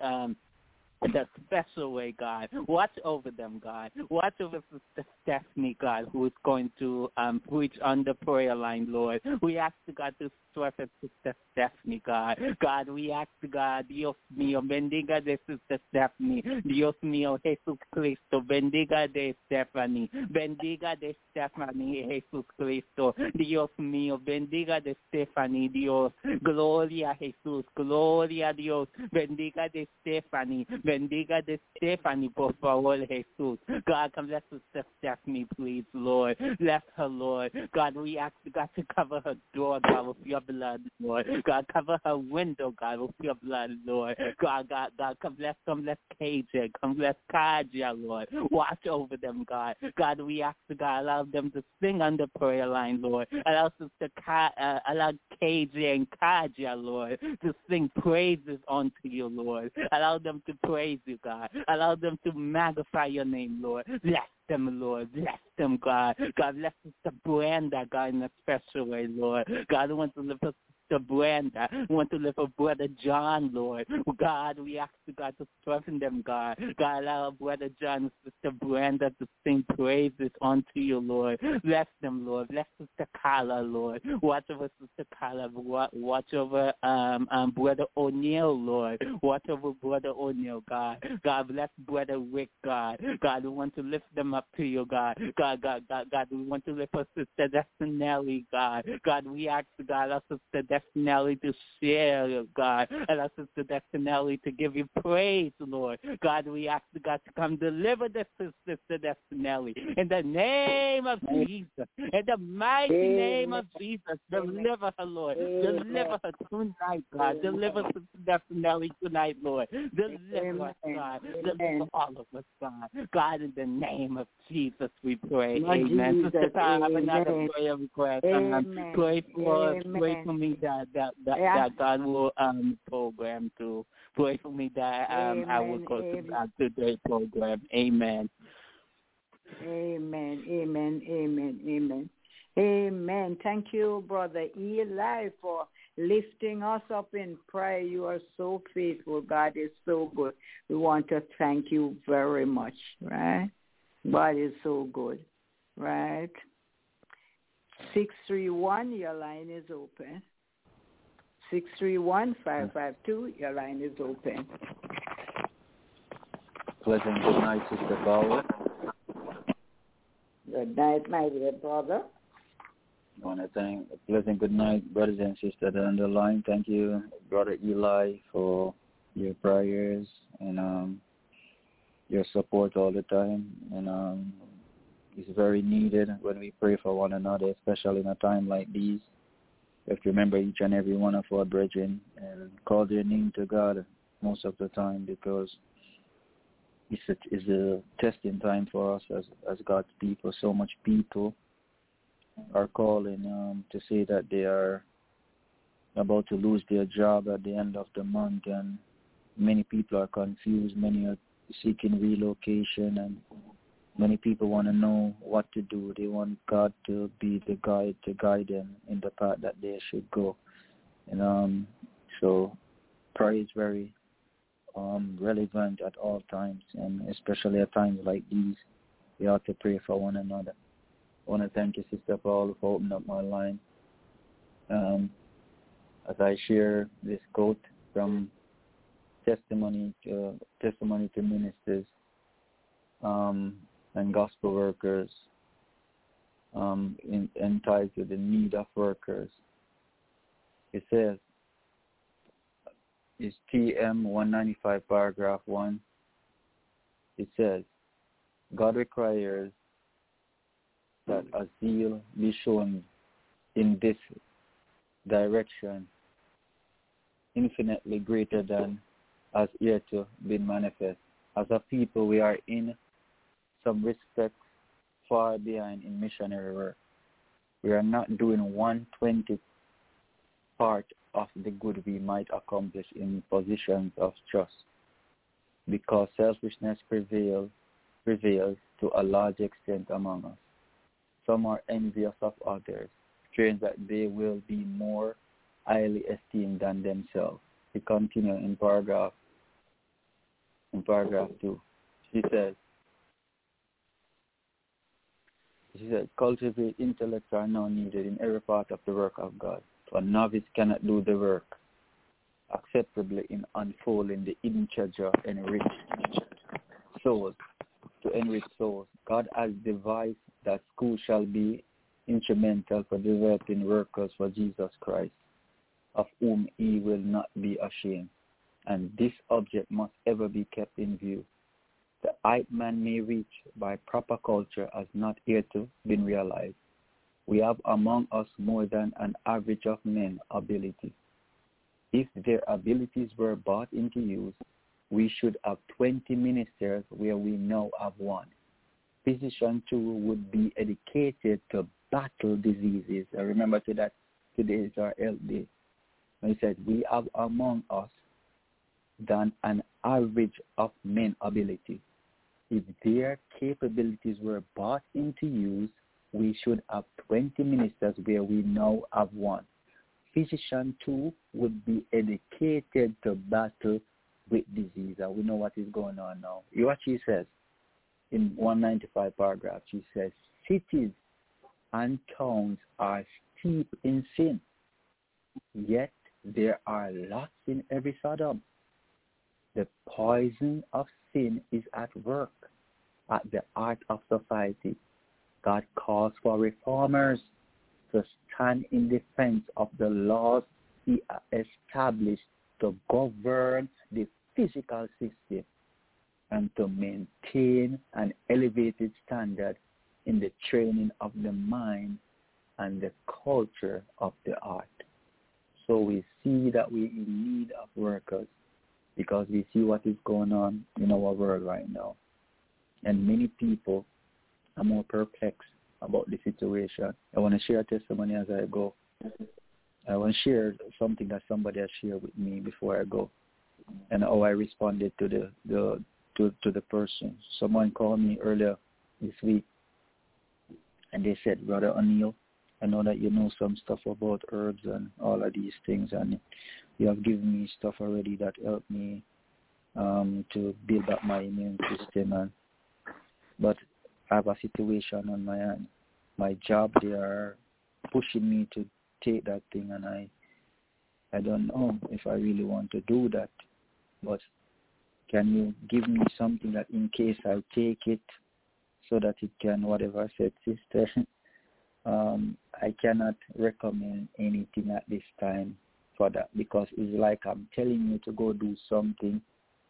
In a special way, God. Watch over them, God. Watch over Sister Stephanie, God, who is going to preach on the prayer line, Lord. We ask God to strengthen Sister Stephanie, God. God, we ask God, Dios mío, bendiga de Sister Stephanie. Dios mío, Jesús Cristo, bendiga de Stephanie. Bendiga de Stephanie, Jesús Cristo. Dios mío, bendiga de Stephanie, Dios. Gloria a Jesús, gloria a Dios. Bendiga de Stephanie. Bendiga de Stephanie, por favor, Jesús. God, come bless Sister Stephanie, please, Lord. Bless her, Lord. God, we ask God to cover her door, God, with your blood, Lord. God, cover her window, God, with your blood, Lord. God, come bless KJ. Come bless Kaja, Lord. Watch over them, God. God, we ask God, allow them to sing on the prayer line, Lord. Allow allow KJ and Kaja, Lord, to sing praises unto you, Lord. Allow them to praise you, God. Allow them to magnify your name, Lord. Bless them, Lord. Bless them, God. God, bless Sister Brenda, God, in a special way, Lord. God, I want to lift up Sister Brenda. We want to lift up Brother John, Lord. God, we ask God to strengthen them, God. God, allow Brother John and Sister Brenda to sing praises unto you, Lord. Bless them, Lord. Bless Sister Carla, Lord. Watch over Sister Carla. Watch over Brother O'Neill, Lord. Watch over Brother O'Neill, God. God, bless Brother Rick, God. God, we want to lift them up to you, God. God, we want to lift up Sister Destinelli, God. God, we ask God, our Sister Destinelli to share, God. And our Sister Destinelli to give you praise, Lord. God, we ask God to come deliver this Sister Destinelli. In the name of Jesus. In the mighty name of Jesus. Deliver her, Lord. Deliver her tonight, God. Deliver Sister Destinelli tonight, Lord. Deliver us, God. Deliver all of us, God. God, in the name of Jesus, we pray. Amen. Sister Ty, I have another prayer request. Pray for me that God will program to. Pray for me that I will go to today's program. Amen. Amen. Thank you, Brother Eli, for lifting us up in prayer. You are so faithful. God is so good. We want to thank you very much, right? God is so good, right? 631, your line is open. 631-552, your line is open. Pleasant good night, Sister Paula. Good night, my dear brother. I want to thank pleasant good night, brothers and sisters on the line. Thank you, Brother Eli, for your prayers and your support all the time. And it's very needed when we pray for one another, especially in a time like these. We have to remember each and every one of our brethren and call their name to God most of the time, because it's a testing time for us as God's people. So much people are calling to say that they are about to lose their job at the end of the month, and many people are confused. Many are seeking relocation, and many people want to know what to do. They want God to be the guide to guide them in the path that they should go. And so prayer is very relevant at all times, and especially at times like these, we ought to pray for one another. I want to thank you, Sister Paul, for opening up my line. As I share this quote from Testimony to Ministers and Gospel Workers, entitled The Need of Workers. It says, is TM 195, paragraph 1. It says, God requires that a zeal be shown in this direction infinitely greater than has hitherto been manifest. As a people, we are in some respects far behind in missionary work. We are not doing 1/20th part of the good we might accomplish in positions of trust, because selfishness prevails to a large extent among us. Some are envious of others, fearing that they will be more highly esteemed than themselves. We continue in paragraph 2. She says, cultivate intellects are now needed in every part of the work of God. A novice cannot do the work acceptably in unfolding the hidden treasure and enrich souls. God has devised that school shall be instrumental for developing workers for Jesus Christ, of whom he will not be ashamed, and this object must ever be kept in view. The height man may reach by proper culture has not hitherto been realized. We have among us more than an average of men ability. If their abilities were brought into use, we should have 20 ministers where we now have one. Physicians too would be educated to battle diseases. I remember that today is our health day. He said, we have among us than an average of men ability. If their capabilities were brought into use, we should have 20 ministers where we now have one. Physicians too would be educated to battle with disease. And we know what is going on now. You know what she says in 195 paragraph. She says, cities and towns are steep in sin, yet there are lots in every Sodom. The poison of sin is at work at the heart of society. God calls for reformers to stand in defense of the laws he established to govern the physical system and to maintain an elevated standard in the training of the mind and the culture of the heart. So we see that we're in need of workers because we see what is going on in our world right now. And many people are more perplexed about the situation. I want to share a testimony as I go. I want to share something that somebody has shared with me before I go, and how I responded to the person. Someone called me earlier this week, and they said, Brother O'Neill, I know that you know some stuff about herbs and all of these things, and you have given me stuff already that helped me to build up my immune system. But I have a situation on my hand. My job, they are pushing me to take that thing, and I don't know if I really want to do that. But can you give me something that in case I take it so that it can, whatever I said, sister, I cannot recommend anything at this time for that, because it's like I'm telling you to go do something,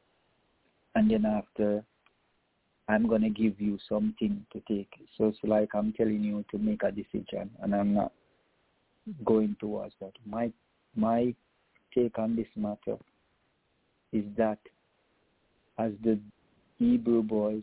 and then after I'm going to give you something to take. So it's like I'm telling you to make a decision, and I'm not going towards that. My take on this matter is that as the Hebrew boys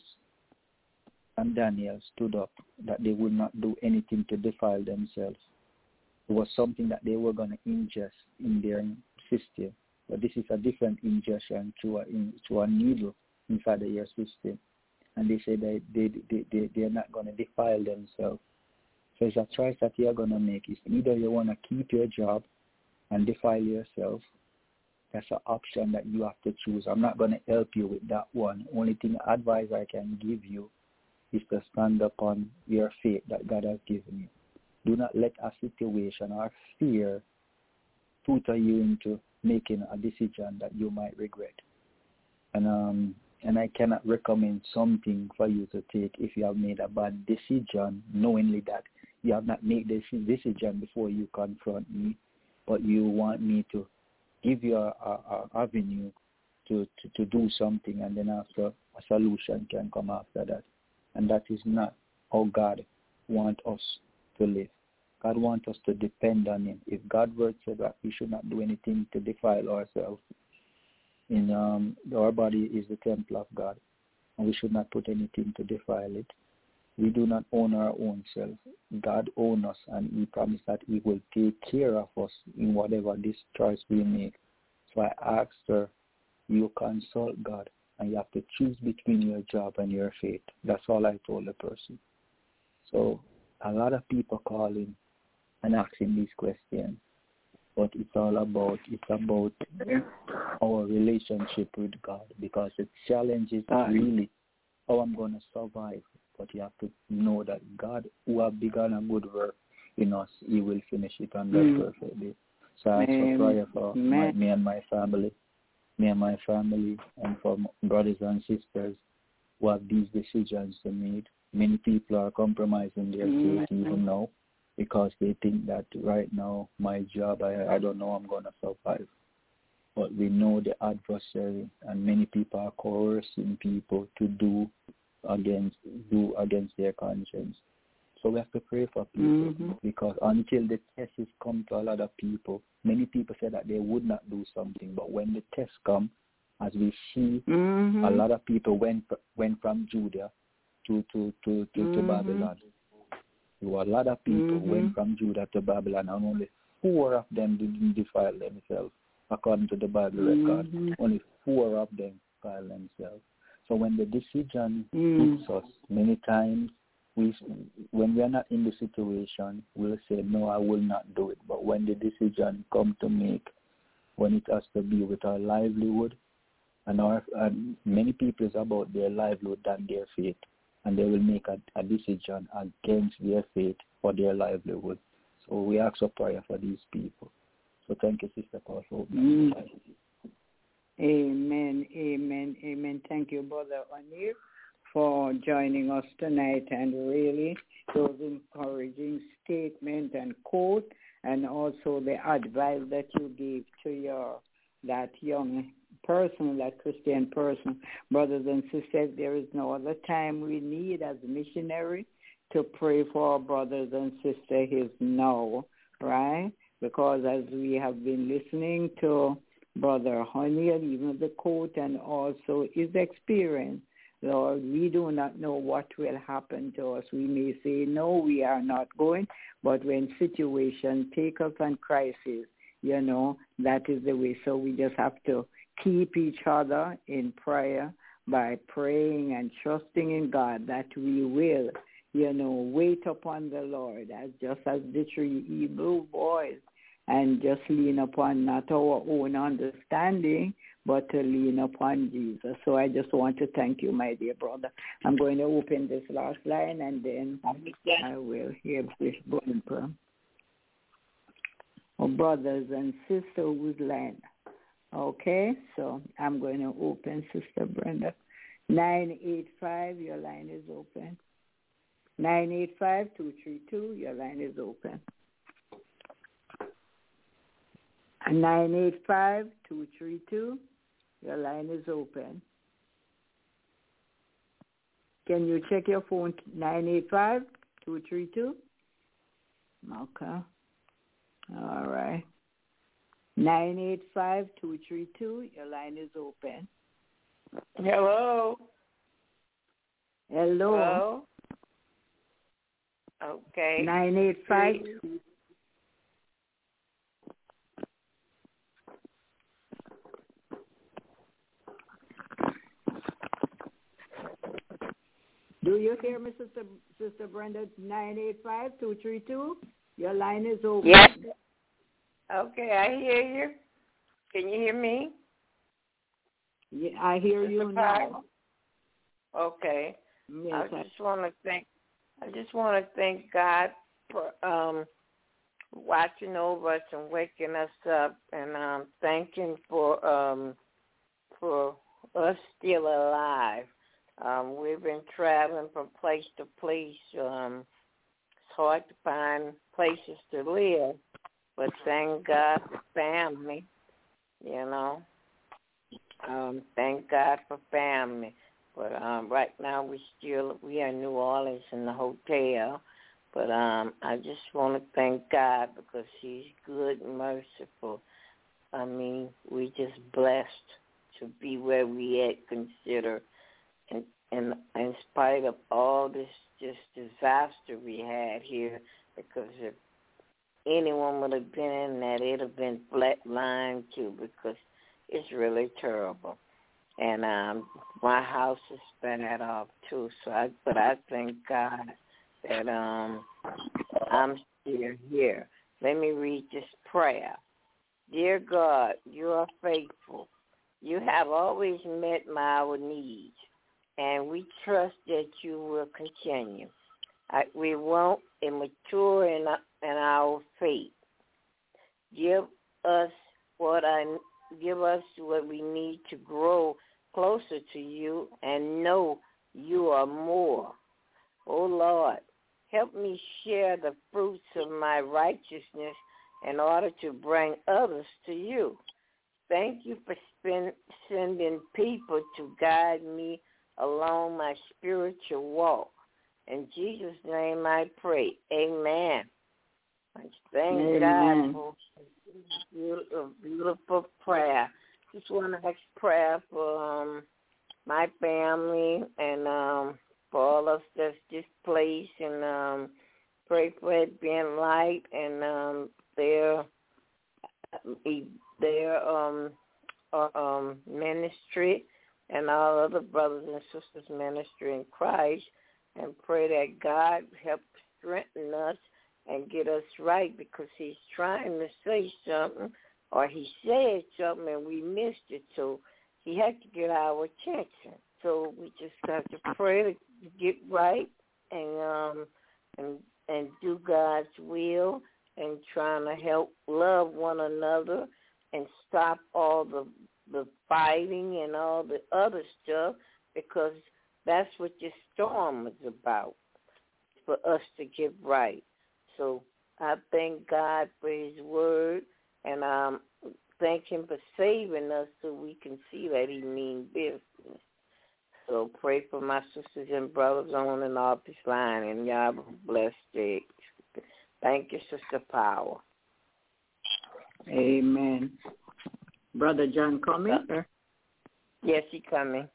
and Daniel stood up, that they would not do anything to defile themselves. It was something that they were going to ingest in their system. But this is a different ingestion through a needle inside the ear system. And they say that they are not going to defile themselves. So it's a choice that you are going to make. It's either you want to keep your job and defile yourself. That's an option that you have to choose. I'm not going to help you with that one. Only thing advice I can give you is to stand upon your faith that God has given you. Do not let a situation or fear tutor you into making a decision that you might regret. And I cannot recommend something for you to take if you have made a bad decision, knowingly that you have not made this decision before you confront me, but you want me to give you a avenue to do something, and then after a solution can come after that. And that is not how God wants us to live. God wants us to depend on Him. If God's word said that we should not do anything to defile ourselves, our body is the temple of God, and we should not put anything to defile it. We do not own our own self. God owns us, and He promised that He will take care of us in whatever this choice we make. So I asked her, you consult God, and you have to choose between your job and your faith. That's all I told the person. So a lot of people calling and asking these questions, but it's about our relationship with God, because the challenge is really how I'm going to survive. But you have to know that God, who has begun a good work in us, He will finish it on that perfect day. So I ask for prayer for me and my family, and for brothers and sisters who have these decisions to make. Many people are compromising their faith even now, because they think that right now, my job, I don't know I'm going to survive. But we know the adversary, and many people are coercing people to do against their conscience. So we have to pray for people, because until the tests come to a lot of people, many people say that they would not do something. But when the tests come, as we see, a lot of people went from Judea to Babylon. A lot of people went from Judah to Babylon, and only 4 of them didn't defile themselves. According to the Bible record, only 4 of them defiled themselves. So when the decision hits us, many times, when we are not in the situation, we'll say, no, I will not do it. But when the decision comes to make, when it has to be with our livelihood, and many people is about their livelihood than their faith, and they will make a decision against their faith for their livelihood. So we ask for prayer for these people. So thank you, Sister Paul. Amen, amen, amen. Thank you, Brother O'Neill, for joining us tonight, and really those encouraging statements and quote, and also the advice that you gave to that young person, that Christian person. Brothers and sisters, there is no other time we need as a missionary to pray for our brothers and sisters is now, right? Because as we have been listening to Brother O'Neill, even the quote, and also his experience, Lord, we do not know what will happen to us. We may say, no, we are not going, but when situations take us on crisis, that is the way. So we just have to keep each other in prayer by praying and trusting in God that we will, wait upon the Lord, just as the 3 Hebrew boys, and just lean upon not our own understanding, but to lean upon Jesus. So I just want to thank you, my dear brother. I'm going to open this last line, and then I will hear this prayer. Oh, brothers and sisters whose line. Okay, so I'm going to open Sister Brenda. 985, your line is open. 985-232, your line is open. 985-232, your line is open. Can you check your phone? 985-232? Okay. All right. 985-232, your line is open. Hello. Hello. Okay. 985. Do you hear me, Sister Brenda? 985-232, your line is open. Yes. Okay, I hear you. Can you hear me? Yeah, I hear you now. Okay. Yes, I just want to thank God for watching over us and waking us up, and thanking for us still alive. We've been traveling from place to place. It's hard to find places to live, but thank God for family. you know. Thank God for family. But right now we are in New Orleans in the hotel. But I just want to thank God because he's good and merciful. I mean, we just blessed to be where we at, consider. And in spite of all this just disaster we had here, because if anyone would have been in that, it would have been flatlined too, because it's really terrible. And my house is bad off too. But I thank God that I'm still here. Let me read this prayer. Dear God, you are faithful. You have always met our needs, and we trust that you will continue. We won't mature in our faith. Give us what we need to grow closer to you and know you are more. Oh Lord, help me share the fruits of my righteousness in order to bring others to you. Thank you for sending people to guide me along my spiritual walk. In Jesus' name I pray. Amen. Thank God for a beautiful prayer. Just want to ask prayer for my family and for all of us that's displaced, and pray for it being light and their ministry and all other brothers and sisters ministry in Christ, and pray that God help strengthen us and get us right, because he's trying to say something, or he said something and we missed it, so he had to get our attention. So we just have to pray to get right and do God's will, and trying to help love one another and stop all the fighting and all the other stuff, because that's what this storm is about, for us to get right. So I thank God for his word, and thank him for saving us so we can see that he means business. So pray for my sisters and brothers on and off this line, and y'all have a blessed day. Thank you, Sister Power. Amen. Brother John coming? Yes, he coming.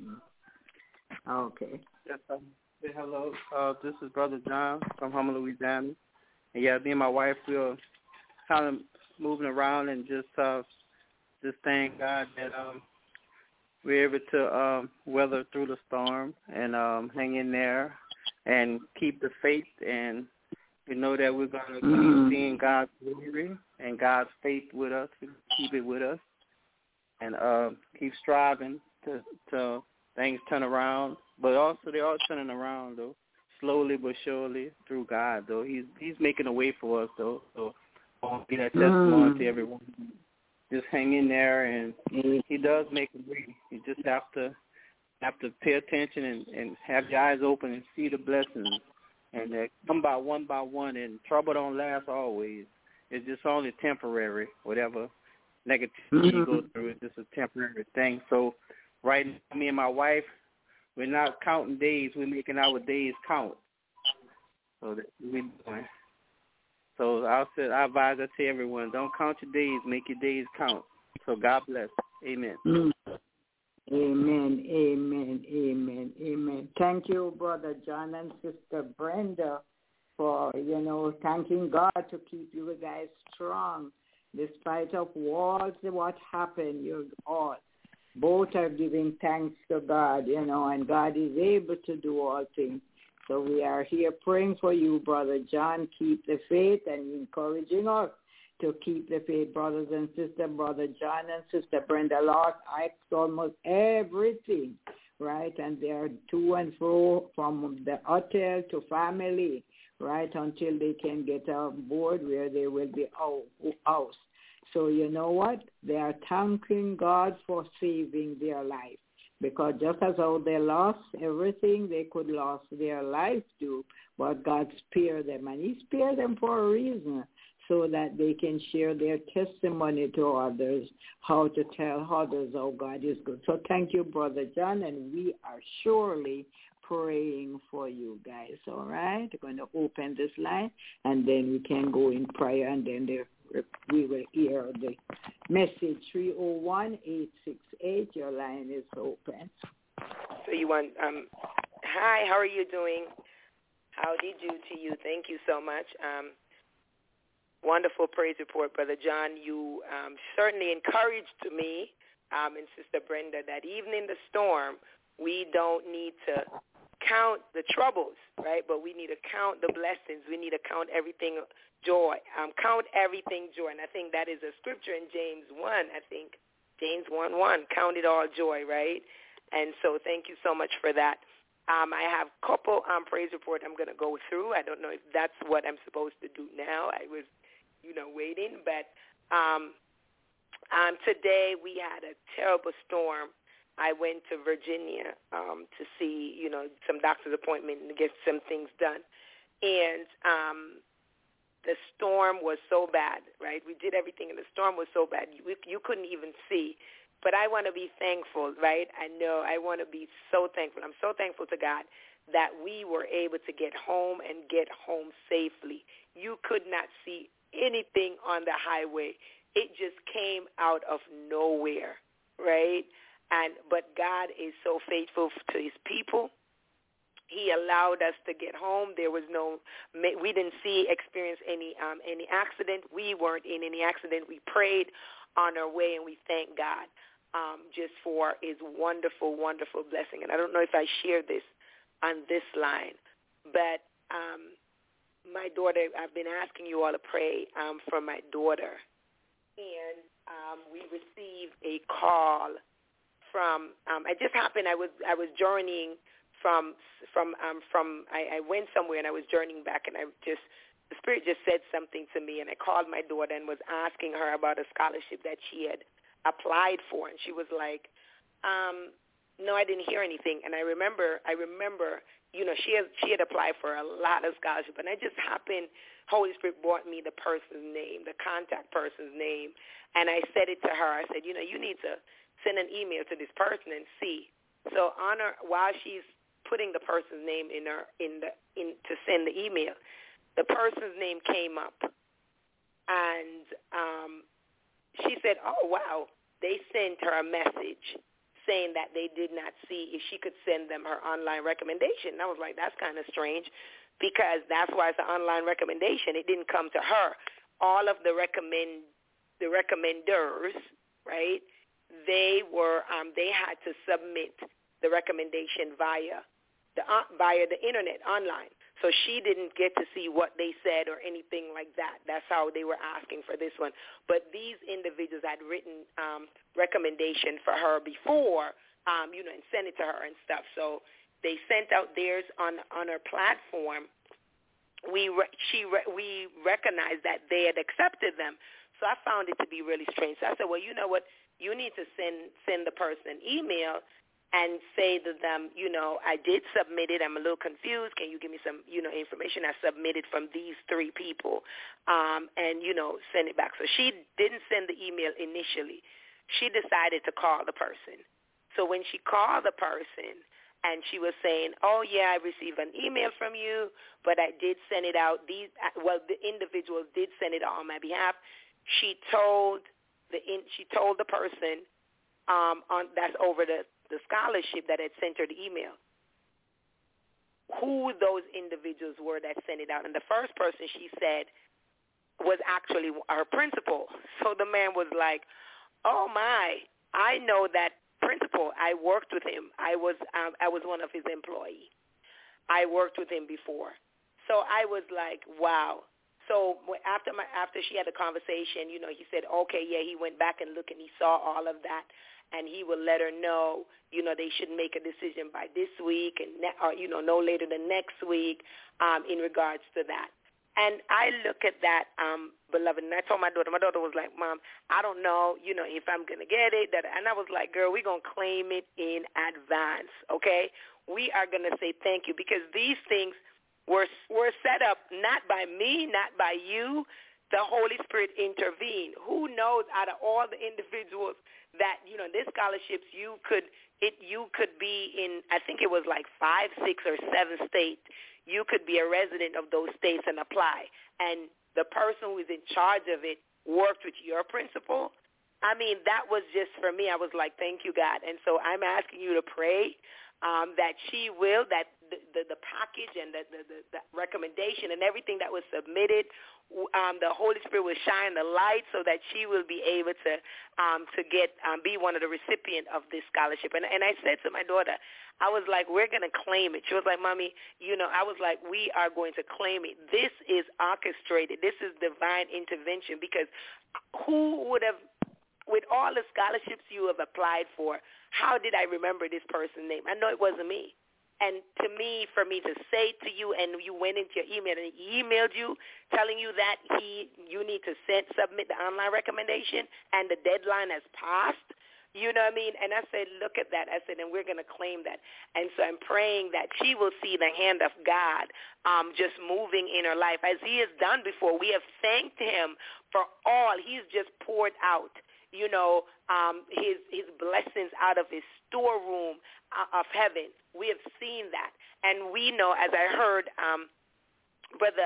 Okay. Yes, say hello. This is Brother John from Houma, Louisiana. And yeah, me and my wife, we're kind of moving around and just thank God that we're able to weather through the storm and hang in there and keep the faith, and we know that we're going to keep seeing God's glory and God's faith with us, keep it with us, and keep striving to things turn around. But also they are turning around, though, slowly but surely through God, though. He's making a way for us, though. So I want to be that testimony to everyone. Just hang in there, and he does make a way. You just have to pay attention and have your eyes open and see the blessings. And they come by one, and trouble don't last always. It's just only temporary. Whatever negativity you go through, it's just a temporary thing. So right now, me and my wife, we're not counting days. We're making our days count. So that's what we're doing. So I advise that to everyone, don't count your days, make your days count. So God bless. Amen. Amen, amen, amen, amen. Thank you, Brother John and Sister Brenda, for, thanking God to keep you guys strong. Despite of what happened, you all both are giving thanks to God, and God is able to do all things. So we are here praying for you, Brother John. Keep the faith, and encouraging us to keep the faith, brothers and sisters. Brother John and Sister Brenda lost almost everything, right? And they are to and fro from the hotel to family, right, until they can get on board where they will be out. So you know what? They are thanking God for saving their life. Because just as how they lost everything, they could lose their life too, but God spared them, and he spared them for a reason. so that they can share their testimony to others, how to tell others how God is good. So thank you, Brother John, and we are surely praying for you guys, all right? We're going to open this line, and then we can go in prayer, and then we will hear the message. 301-868, your line is open. So you want, hi, how are you doing? Howdy do to you. Thank you so much. Wonderful praise report, Brother John. You certainly encouraged me and Sister Brenda that even in the storm, we don't need to count the troubles, right? But we need to count the blessings. We need to count everything joy. Count everything joy. And I think that is a scripture in James 1, I think. James 1:1, count it all joy, right? And so thank you so much for that. I have a couple praise report I'm going to go through. I don't know if that's what I'm supposed to do now. I was, waiting. But today we had a terrible storm. I went to Virginia to see, some doctor's appointment and get some things done. And the storm was so bad, right? We did everything, and the storm was so bad. You couldn't even see. But I want to be thankful, right? I know I want to be so thankful. I'm so thankful to God that we were able to get home and get home safely. You could not see anything on the highway. It just came out of nowhere, right? But God is so faithful to his people. He allowed us to get home. There was we didn't experience any accident. We weren't in any accident. We prayed on our way, and we thank God just for his wonderful, wonderful blessing. And I don't know if I share this on this line, but my daughter, I've been asking you all to pray for my daughter. And we received a call from, I just happened, I was journeying I went somewhere and I was journeying back, and the Spirit just said something to me, and I called my daughter and was asking her about a scholarship that she had applied for, and she was like, no, I didn't hear anything. And I remember, she had applied for a lot of scholarships, and I just happened, Holy Spirit brought me the person's name, the contact person's name, and I said it to her. I said, you need to send an email to this person and see. So while she's putting the person's name to send the email, the person's name came up, and she said, oh, wow, they sent her a message saying that they did not see if she could send them her online recommendation. And I was like, that's kind of strange, because that's why it's an online recommendation. It didn't come to her. All of the recommenders, right, they had to submit the recommendation via the internet, online. So she didn't get to see what they said or anything like that. That's how they were asking for this one. But these individuals had written recommendation for her before, and sent it to her and stuff. So they sent out theirs on her platform. We recognized that they had accepted them. So I found it to be really strange. So I said, well, you know what? You need to send the person an email and say to them, I did submit it. I'm a little confused. Can you give me some, information I submitted from these three people, and, send it back. So she didn't send the email initially. She decided to call the person. So when she called the person and she was saying, oh, yeah, I received an email from you, but I did send it out. The individual did send it on my behalf. She told the person that's over the scholarship that had sent her the email who those individuals were that sent it out. And the first person, she said, was actually her principal. So the man was like, oh, my, I know that principal. I worked with him. I was one of his employees. I worked with him before. So I was like, wow. So after she had the conversation, he said, okay, yeah, he went back and looked and he saw all of that, and he will let her know, they should make a decision by this week or no later than next week in regards to that. And I look at that, beloved, and I told my daughter was like, Mom, I don't know, if I'm going to get it. And I was like, girl, we're going to claim it in advance, okay? We are going to say thank you, because these things were set up not by me, not by you. the Holy Spirit intervened. Who knows, out of all the individuals that, this scholarships, you could be in, I think it was like 5, 6, or 7 states. You could be a resident of those states and apply. And the person who is in charge of it worked with your principal. I mean, that was just, for me, I was like, thank you, God. And so I'm asking you to pray that she will, that the package and the recommendation and everything that was submitted, the Holy Spirit will shine the light so that she will be able to get be one of the recipient of this scholarship. And I said to my daughter, I was like, we're going to claim it. She was like, Mommy, I was like, we are going to claim it. This is orchestrated. This is divine intervention, because who would have, with all the scholarships you have applied for, how did I remember this person's name? I know it wasn't me. And to me, for me to say to you, and you went into your email and he emailed you telling you that you need to submit the online recommendation and the deadline has passed, you know what I mean? And I said, look at that. I said, and we're going to claim that. And so I'm praying that she will see the hand of God just moving in her life as he has done before. We have thanked him for all he's just poured out, his blessings out of his storeroom of heaven. We have seen that. And we know, as I heard Brother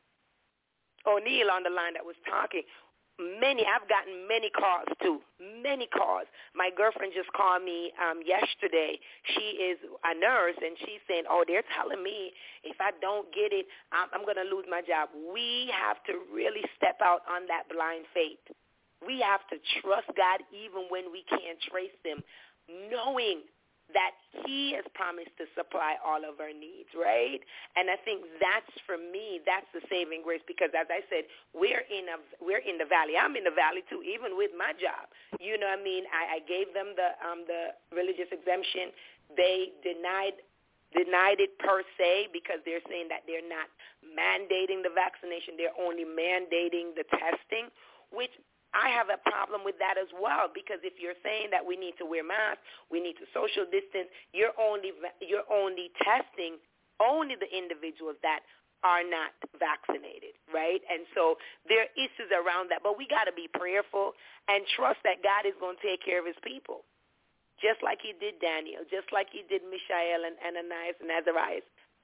O'Neill on the line that was talking, I've gotten many calls too, many calls. My girlfriend just called me yesterday. She is a nurse, and she's saying, they're telling me if I don't get it, I'm going to lose my job. We have to really step out on that blind faith. We have to trust God even when we can't trace him, knowing that he has promised to supply all of our needs, right? And I think that's, for me, that's the saving grace, because as I said, we're in the valley. I'm in the valley too, even with my job. You know what I mean? I gave them the religious exemption. They denied it per se, because they're saying that they're not mandating the vaccination. They're only mandating the testing, which I have a problem with that as well, because if you're saying that we need to wear masks, we need to social distance, you're only testing only the individuals that are not vaccinated, right? And so there are issues around that, but we got to be prayerful and trust that God is going to take care of his people, just like he did Daniel, just like he did Mishael and Ananias and Azariah.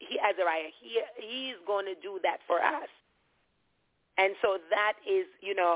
He's going to do that for us. And so that is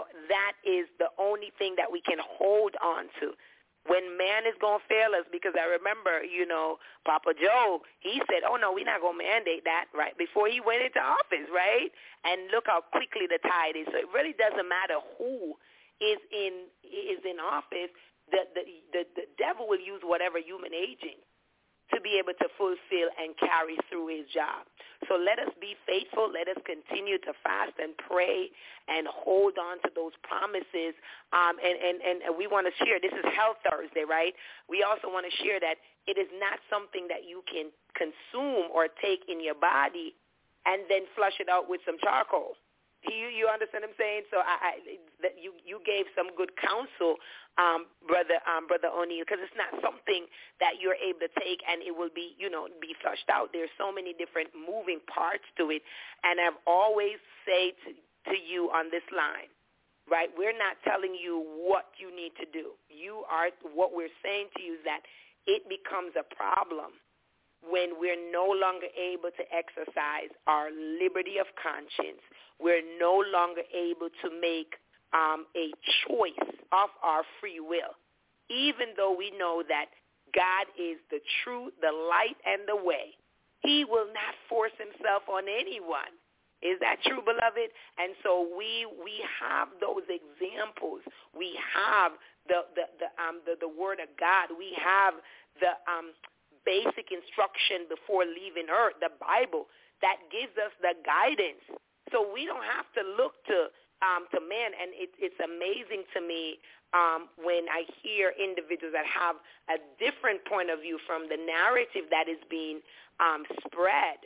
the only thing that we can hold on to when man is going to fail us. Because I remember, Papa Joe, he said, no, we're not going to mandate that, right, before he went into office, right? And look how quickly the tide is. So it really doesn't matter who is in office. The devil will use whatever human agent to be able to fulfill and carry through his job. So let us be faithful. Let us continue to fast and pray and hold on to those promises. And we want to share, this is Health Thursday, right? We also want to share that it is not something that you can consume or take in your body and then flush it out with some charcoal. You understand what I'm saying? So you gave some good counsel, Brother O'Neill, because it's not something that you're able to take and it will be, be flushed out. There's so many different moving parts to it. And I've always said to you on this line, right, we're not telling you what you need to do. What we're saying to you is that it becomes a problem when we're no longer able to exercise our liberty of conscience. We're no longer able to make a choice of our free will, even though we know that God is the truth, the light, and the way. He will not force himself on anyone. Is that true, beloved? And so we have those examples. We have the Word of God. We have the basic instruction before leaving earth, the Bible, that gives us the guidance. So we don't have to look to man. And it's amazing to me when I hear individuals that have a different point of view from the narrative that is being spread,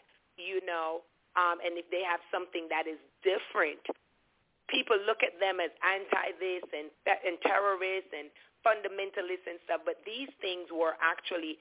and if they have something that is different, people look at them as anti-this and terrorists and fundamentalists and stuff. But these things were actually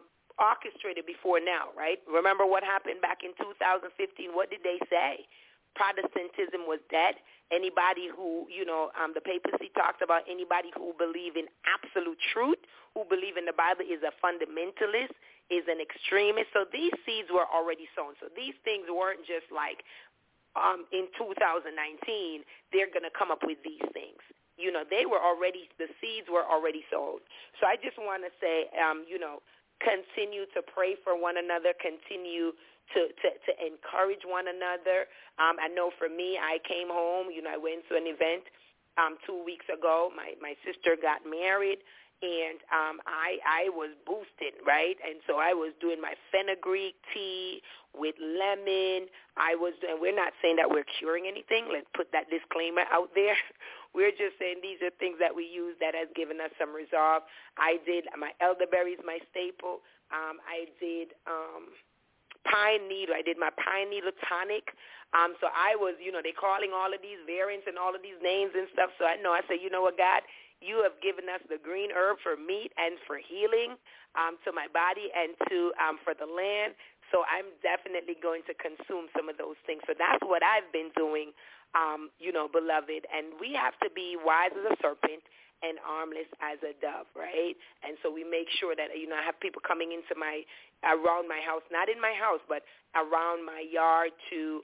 orchestrated before now, right? Remember what happened back in 2015? What did they say? Protestantism was dead. Anybody who, the papacy talks about anybody who believe in absolute truth, who believe in the Bible is a fundamentalist, is an extremist. So these seeds were already sown. So these things weren't just like in 2019, they're going to come up with these things. The seeds were already sown. So I just want to say, continue to pray for one another, continue to encourage one another. I know for me, I came home, I went to an event 2 weeks ago. My sister got married, and I was boosted, right? And so I was doing my fenugreek tea with lemon. And we're not saying that we're curing anything. Let's put that disclaimer out there. We're just saying these are things that we use that has given us some resolve. I did my elderberries, my staple. I did pine needle. I did my pine needle tonic. So I was, they calling all of these variants and all of these names and stuff. So I said, you know what, God, you have given us the green herb for meat and for healing to my body and to for the land. So I'm definitely going to consume some of those things. So that's what I've been doing, beloved. And we have to be wise as a serpent and armless as a dove, right? And so we make sure that, I have people coming into around my house, not in my house, but around my yard to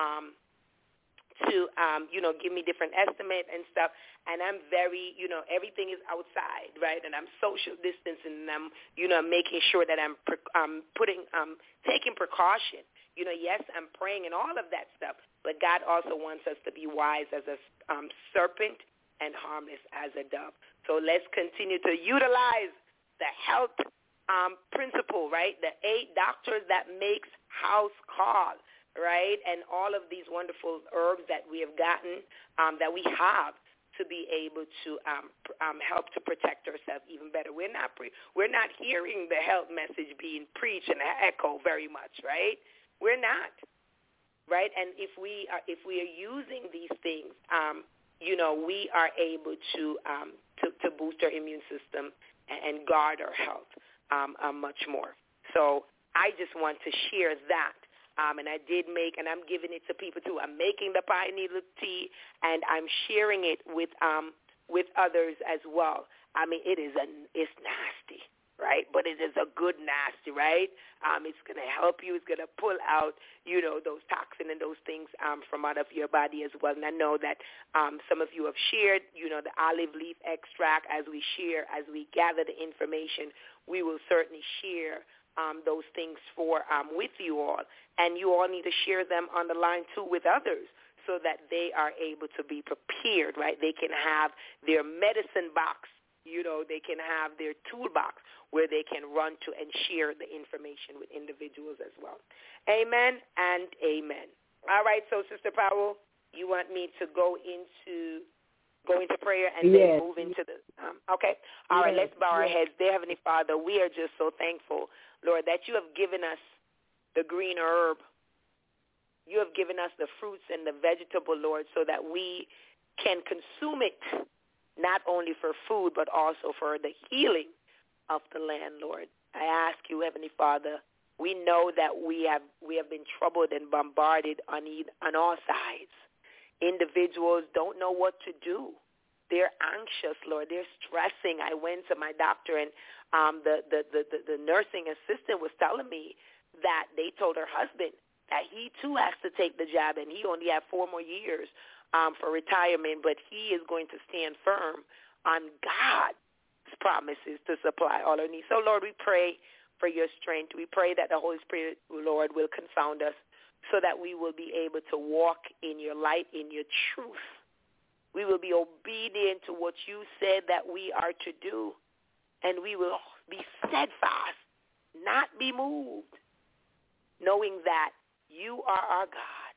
give me different estimate and stuff. And I'm very, everything is outside, right? And I'm social distancing, and I'm, making sure that I'm taking precaution. Yes, I'm praying and all of that stuff, but God also wants us to be wise as a serpent and harmless as a dove. So let's continue to utilize the health principle, right? The 8 doctors that makes house call, right? And all of these wonderful herbs that we have gotten, that we have to be able to help to protect ourselves even better. We're not hearing the health message being preached and echoed very much, right? We're not, right? And if we are using these things, we are able to boost our immune system and guard our health much more. So I just want to share that. And I did make, and I'm giving it to people too. I'm making the pine needle tea, and I'm sharing it with others as well. I mean, it's nasty, right? But it is a good nasty, right? It's going to help you. It's going to pull out, those toxins and those things from out of your body as well. And I know that some of you have shared, the olive leaf extract. As we gather the information, we will certainly share those things with you all. And you all need to share them on the line, too, with others so that they are able to be prepared, right? They can have their medicine box, they can have their toolbox where they can run to and share the information with individuals as well. Amen and amen. All right, so Sister Powell, you want me to go into prayer and then move into the okay? All right, let's bow our heads. Dear Heavenly Father, we are just so thankful, Lord, that you have given us the green herb. You have given us the fruits and the vegetable, Lord, so that we can consume it not only for food but also for the healing of the land, Lord. I ask you, Heavenly Father, we know that we have been troubled and bombarded on all sides. Individuals don't know what to do. They're anxious, Lord. They're stressing. I went to my doctor, and the nursing assistant was telling me that they told her husband that he, too, has to take the job, and he only has 4 more years for retirement, but he is going to stand firm on God's promises to supply all our needs. So, Lord, we pray for your strength. We pray that the Holy Spirit, Lord, will confound us so that we will be able to walk in your light, in your truth. We will be obedient to what you said that we are to do, and we will be steadfast, not be moved, knowing that you are our God.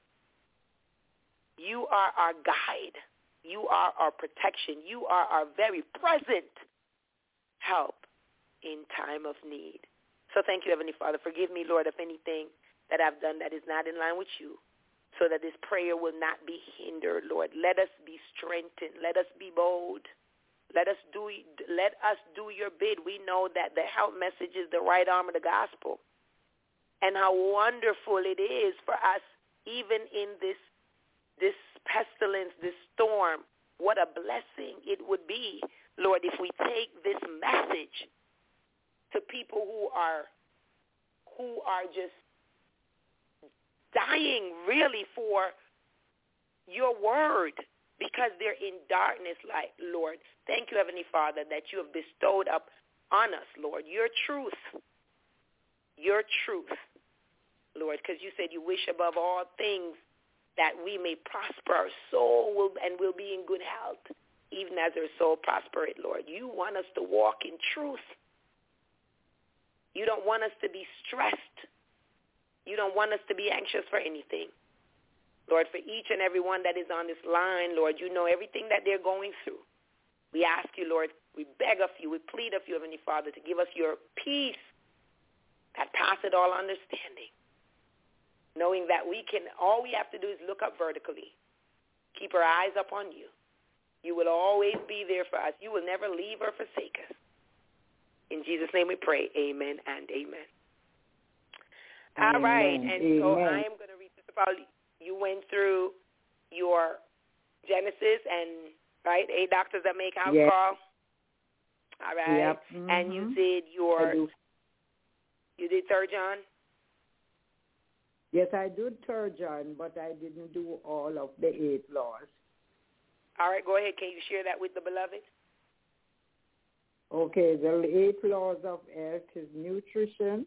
You are our guide. You are our protection. You are our very present help in time of need. So thank you, Heavenly Father. Forgive me, Lord, of anything that I've done that is not in line with you, so that this prayer will not be hindered, Lord. Let us be strengthened. Let us be bold. Let us do your bid. We know that the health message is the right arm of the gospel, and how wonderful it is for us, even in this this pestilence, this storm, what a blessing it would be, Lord, if we take this message to people who are just dying really for your word because they're in darkness, like, Lord. Thank you, Heavenly Father, that you have bestowed up on us, Lord, your truth, Lord, because you said you wish above all things that we may prosper our soul will be in good health, even as our soul prospereth, Lord. You want us to walk in truth. You don't want us to be stressed. You don't want us to be anxious for anything. Lord, for each and every one that is on this line, Lord, you know everything that they're going through. We ask you, Lord, we beg of you, we plead of you, Heavenly Father, to give us your peace that passeth all understanding, knowing that all we have to do is look up vertically, keep our eyes up on you. You will always be there for us. You will never leave or forsake us. In Jesus' name we pray, amen and amen. All right, and so I am going to read this about, you went through your Genesis and, right, 8 doctors that make house call. All right. Yep. Mm-hmm. And you did you did 3rd John? Yes, I did 3rd John, but I didn't do all of the 8 laws. All right, go ahead. Can you share that with the beloved? Okay, the 8 laws of health is nutrition,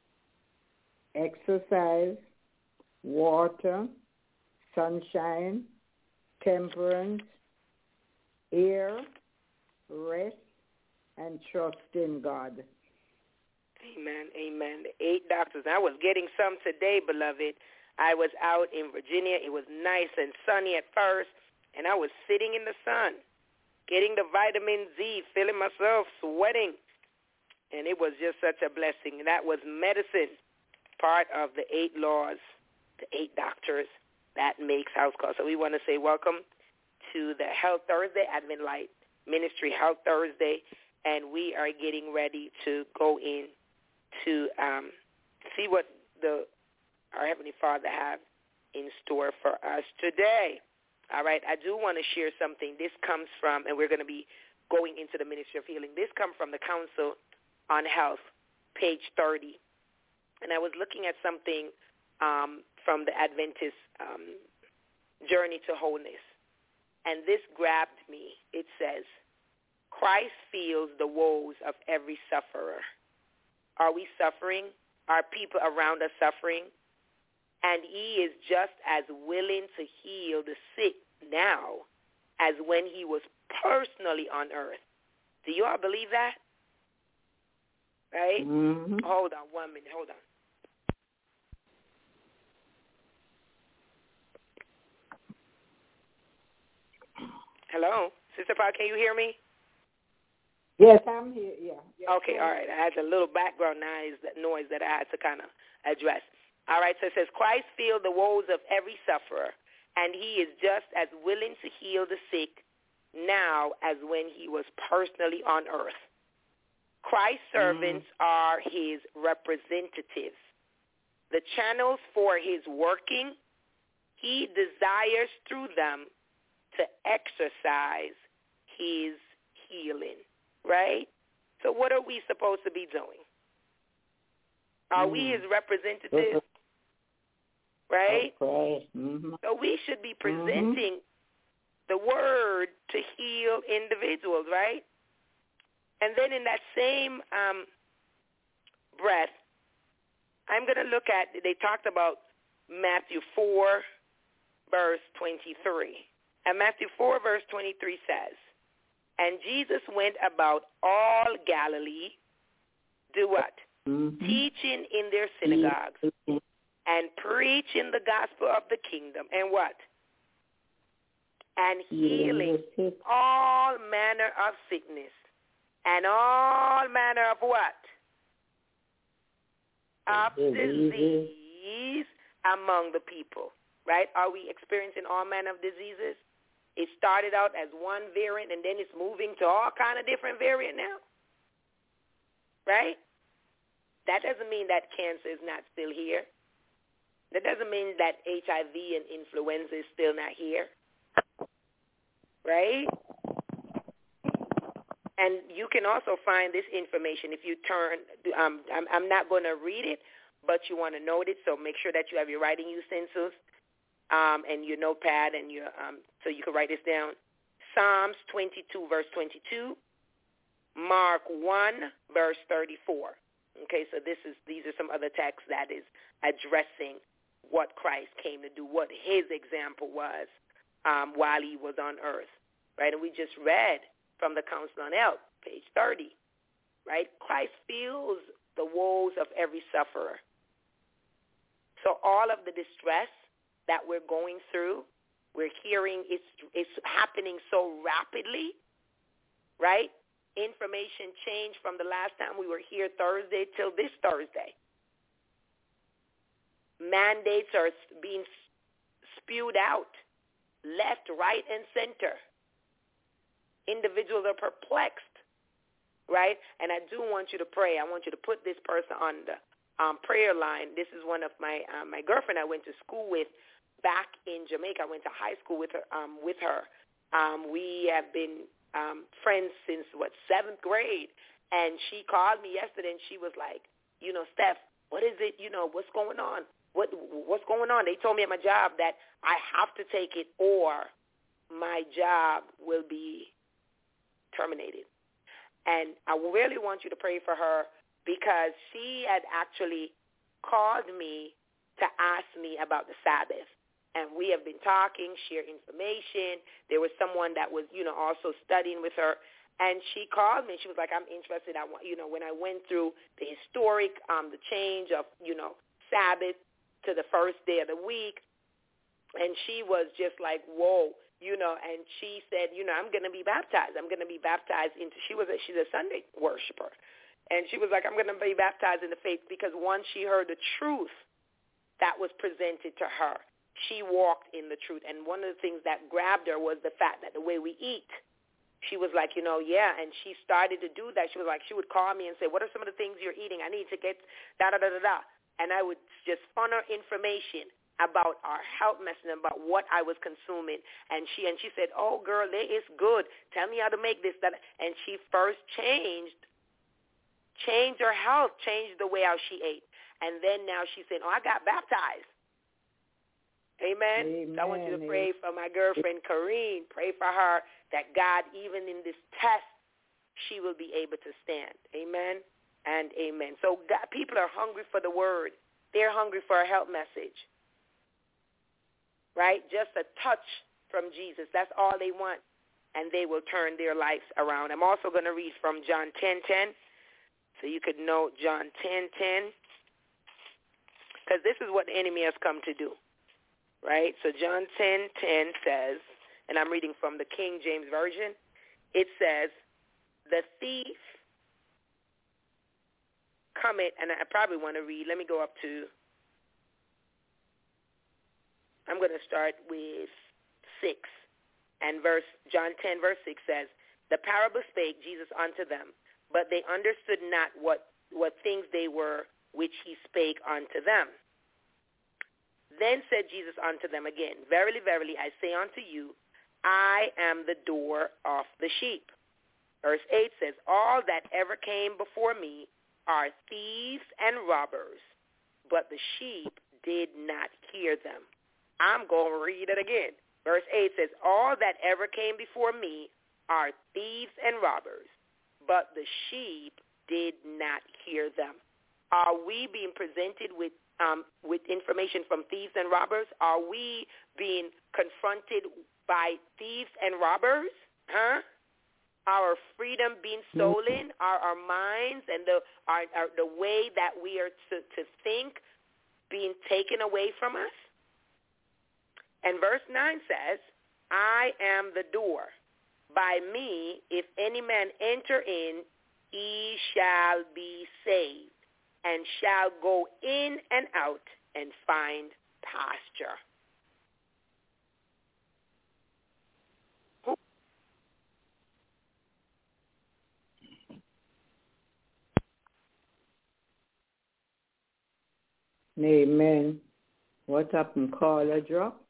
exercise, water, sunshine, temperance, air, rest, and trust in God. Amen, amen. The 8 doctors. I was getting some today, beloved. I was out in Virginia. It was nice and sunny at first, and I was sitting in the sun, getting the vitamin Z, feeling myself sweating, and it was just such a blessing. That was medicine, part of the 8 laws, the 8 doctors that makes house calls. So we want to say welcome to the Health Thursday, Advent Light Ministry Health Thursday, and we are getting ready to go in to see what our Heavenly Father have in store for us today. All right, I do want to share something. This comes from, and we're going to be going into the Ministry of Healing. This comes from the Council on Health, page 30. And I was looking at something from the Adventist Journey to Wholeness. And this grabbed me. It says, Christ feels the woes of every sufferer. Are we suffering? Are people around us suffering? And he is just as willing to heal the sick now as when he was personally on earth. Do you all believe that? Right? Mm-hmm. Hold on 1 minute. Hold on. Hello? Sister Paul, can you hear me? Yes, I'm here. Yeah. Okay, all right. I had a little background noise that I had to kind of address. All right, so it says, Christ feels the woes of every sufferer, and he is just as willing to heal the sick now as when he was personally on earth. Christ's servants are his representatives. The channels for his working, he desires through them to exercise his healing, right? So what are we supposed to be doing? Are we his representatives? Right? Okay. Mm-hmm. So we should be presenting the word to heal individuals, right? And then in that same breath, I'm going to look at, they talked about Matthew 4, verse 23. And Matthew 4, verse 23 says, and Jesus went about all Galilee, do what? Teaching in their synagogues and preaching the gospel of the kingdom. And what? And healing all manner of sickness and all manner of what? Of disease among the people. Right? Are we experiencing all manner of diseases? It started out as one variant, and then it's moving to all kind of different variant now. Right? That doesn't mean that cancer is not still here. That doesn't mean that HIV and influenza is still not here, right? And you can also find this information if you turn, I'm not going to read it, but you want to note it, so make sure that you have your writing utensils and your notepad and your so you can write this down. Psalms 22, verse 22, Mark 1, verse 34. Okay, so these are some other texts that is addressing what Christ came to do, what his example was while he was on earth, right? And we just read from the Council on Health, page 30, right? Christ feels the woes of every sufferer. So all of the distress that we're going through, we're hearing it's happening so rapidly, right? Information changed from the last time we were here Thursday till this Thursday. Mandates are being spewed out left, right, and center. Individuals are perplexed, right? And I do want you to pray. I want you to put this person on the prayer line. This is one of my girlfriend I went to school with back in Jamaica. I went to high school with her. We have been friends since, 7th grade. And she called me yesterday, and she was like, Steph, what is it? What's going on? What's going on? They told me at my job that I have to take it or my job will be terminated. And I really want you to pray for her because she had actually called me to ask me about the Sabbath. And we have been talking, share information. There was someone that was, also studying with her. And she called me. She was like, I'm interested. When I went through the historic, the change of, Sabbath to the first day of the week. And she was just like, whoa, and she said, I'm going to be baptized. I'm going to be baptized into, she's a Sunday worshiper. And she was like, I'm going to be baptized in the faith because once she heard the truth that was presented to her, she walked in the truth. And one of the things that grabbed her was the fact that the way we eat, she was like, yeah, and she started to do that. She was like, she would call me and say, what are some of the things you're eating? I need to get da-da-da-da-da. And I would just fund her information about our health message, about what I was consuming. And she said, oh, girl, it's good. Tell me how to make this, that. And she first changed her health, changed the way how she ate. And then now she's saying, I got baptized. Amen. So I want you to pray for my girlfriend, Corrine. Pray for her that God, even in this test, she will be able to stand. Amen and amen. So God, people are hungry for the word. They're hungry for a health message. Right? Just a touch from Jesus. That's all they want. And they will turn their lives around. I'm also going to read from John 10:10. So you could note John 10:10. Because this is what the enemy has come to do. Right? So John 10:10 says, and I'm reading from the King James Version, it says, the thief cometh, and I probably want to read, let me go up to, I'm going to start with 6. And John 10, verse 6 says, the parable spake Jesus unto them, but they understood not what things they were which he spake unto them. Then said Jesus unto them again, verily, verily, I say unto you, I am the door of the sheep. Verse 8 says, all that ever came before me are thieves and robbers, but the sheep did not hear them. I'm going to read it again. Verse 8 says, all that ever came before me are thieves and robbers, but the sheep did not hear them. Are we being presented with information from thieves and robbers? Are we being confronted by thieves and robbers? Our freedom being stolen, our minds and the way that we are to think being taken away from us? And verse 9 says, I am the door. By me, if any man enter in, he shall be saved, and shall go in and out and find pasture. Amen. What happened? Caller drop?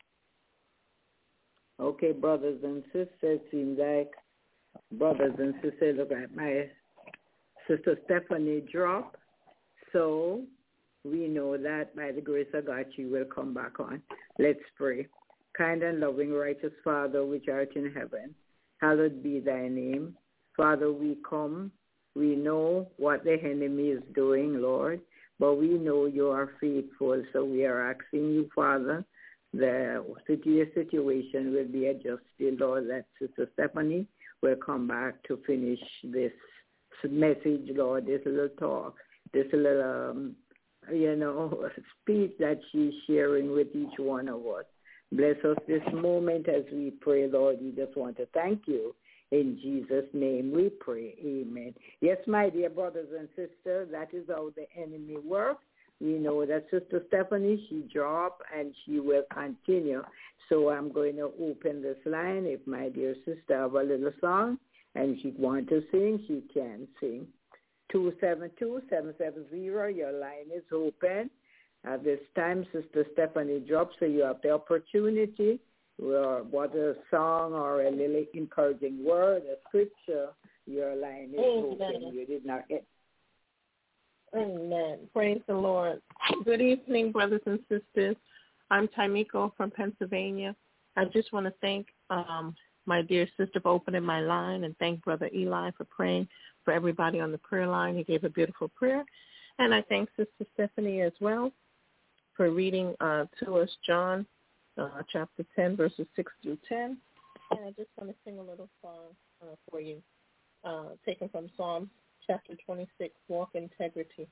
Okay, brothers and sisters, seems like brothers and sisters, look at my sister Stephanie drop. So we know that by the grace of God, she will come back on. Let's pray. Kind and loving, righteous Father, which art in heaven, hallowed be thy name. Father, we come. We know what the enemy is doing, Lord, but we know you are faithful. So we are asking you, Father, the situation will be adjusted, Lord, that Sister Stephanie will come back to finish this message, Lord, this little talk, this little, speech that she's sharing with each one of us. Bless us this moment as we pray, Lord. We just want to thank you. In Jesus' name we pray. Amen. Yes, my dear brothers and sisters, that is how the enemy works. We know that Sister Stephanie, she dropped and she will continue. So I'm going to open this line. If my dear sister have a little song and she want to sing, she can sing. 272-770, your line is open. At this time, Sister Stephanie drops, so you have the opportunity. What a song or a little encouraging word, a scripture, your line is open. You did not get. Amen. Praise the Lord. Good evening, brothers and sisters. I'm Tamiko from Pennsylvania. I just want to thank my dear sister for opening my line and thank Brother Eli for praying for everybody on the prayer line. He gave a beautiful prayer. And I thank Sister Stephanie as well for reading to us John chapter 10, verses 6 through 10. And I just want to sing a little song for you, taken from Psalm chapter 26, Walk Integrity.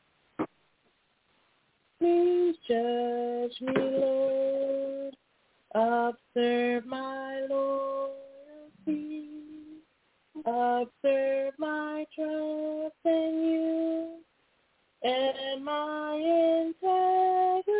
Please judge me, Lord, observe my loyalty, observe my trust in you, and my integrity.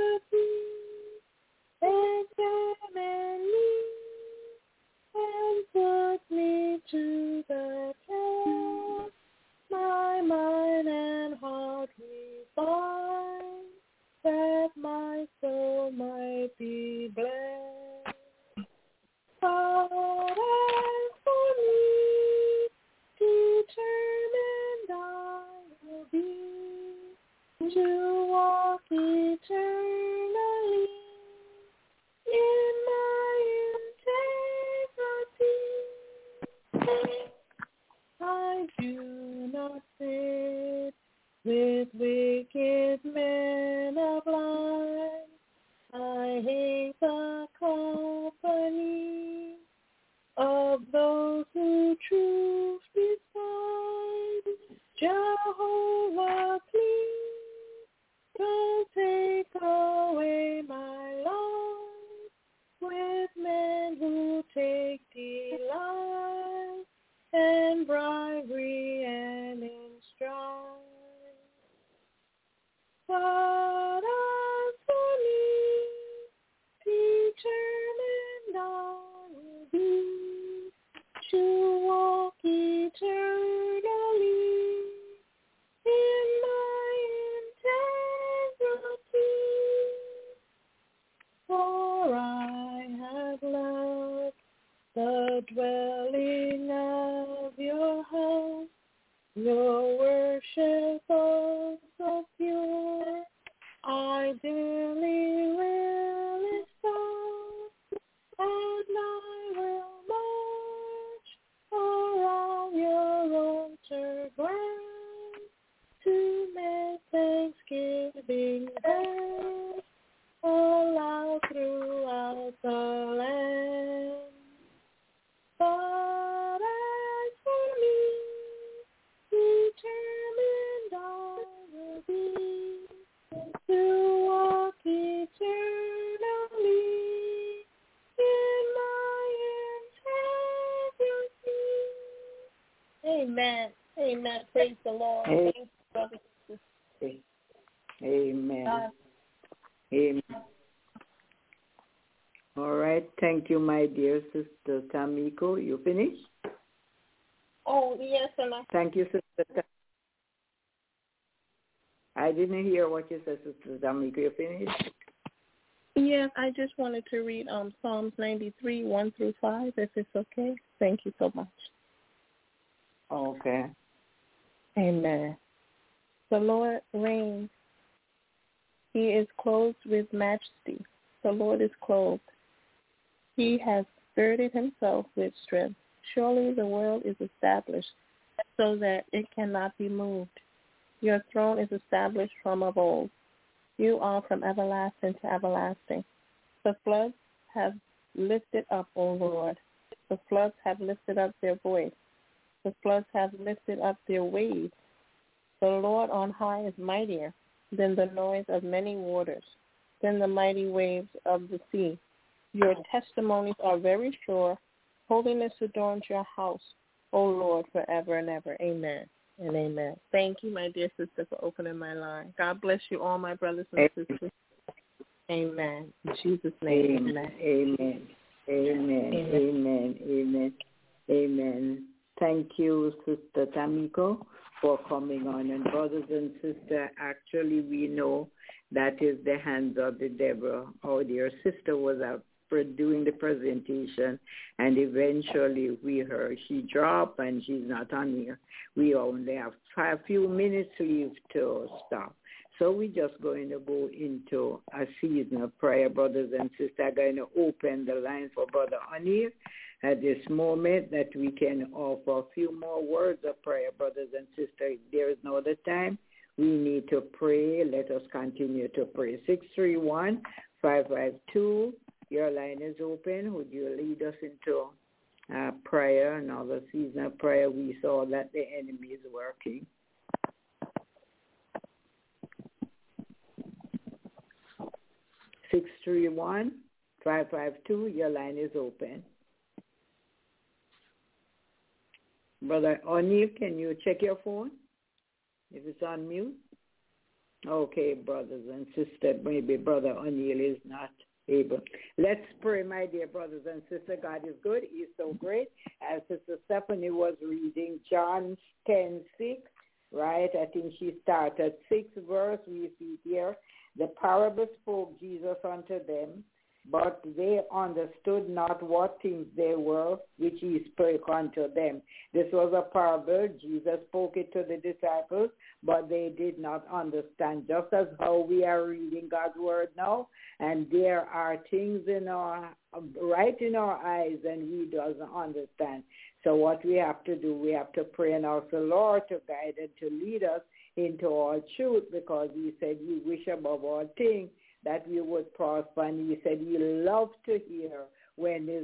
Examine me and put me to the test. My mind and heart refine, that my soul might be blessed. God, as for me, determined I will be to walk eternally in my integrity. I do not sit with wicked men of life. I hate the company of those who truth despise. Jehovah, please don't take away my life with men who take delight and bribery and in strife. But as for me, determined I will be to walk eternally in my integrity. For I have loved the dwelling of your house, your worship also pure. I dearly will extol, and I will march around your altar ground to make thanksgiving there aloud throughout the land. But as for me, determined I will be to walk eternally in my integrity. Amen. Amen. Praise the Lord. Amen. Thank you, brothers and sisters. Amen. Amen. All right. Thank you, my dear Sister Tamiko. You finished? Oh, yes, and Thank you, Sister. I didn't hear what you said, Sister Tamiko. You finished? Yes, I just wanted to read Psalms 93, 1 through 5, if it's okay. Thank you so much. Okay. Amen. The Lord reigns. He is clothed with majesty. The Lord is clothed. He has girded himself with strength. Surely the world is established so that it cannot be moved. Your throne is established from of old. You are from everlasting to everlasting. The floods have lifted up, O Lord. The floods have lifted up their voice. The floods have lifted up their waves. The Lord on high is mightier than the noise of many waters, than the mighty waves of the sea. Your testimonies are very sure. Holiness adorns your house, O Lord, forever and ever. Amen and amen. Thank you, my dear sister, for opening my line. God bless you all, my brothers and sisters. Amen. In Jesus' name, amen. Amen. Amen. Amen. Amen. Amen. Thank you, Sister Tamiko, for coming on. And brothers and sisters, actually we know that is the hands of the devil. Our dear sister was out doing the presentation, and eventually she dropped and she's not on here. We only have a few minutes left to stop. So we're just going to go into a season of prayer. Brothers and sisters are going to open the line for Brother Anir at this moment that we can offer a few more words of prayer. Brothers and sisters, there is no other time. We need to pray. Let us continue to pray. 631-552. Your line is open. Would you lead us into prayer, another season of prayer? We saw that the enemy is working. 631-552. Your line is open. Brother O'Neill, can you check your phone if it's on mute? Okay, brothers and sisters, maybe Brother O'Neill is not able. Let's pray, my dear brothers and sisters. God is good. He is so great. As Sister Stephanie was reading John 10:6, right? I think she started 6th verse. We see here, the parable spoke Jesus unto them, but they understood not what things they were, which he spoke unto them. This was a parable. Jesus spoke it to the disciples, but they did not understand. Just as how we are reading God's word now, and there are things right in our eyes, and we doesn't understand. So what we have to do, we have to pray and ask the Lord to guide and to lead us into all truth, because he said you wish above all things that we would prosper, and he said he loved to hear when his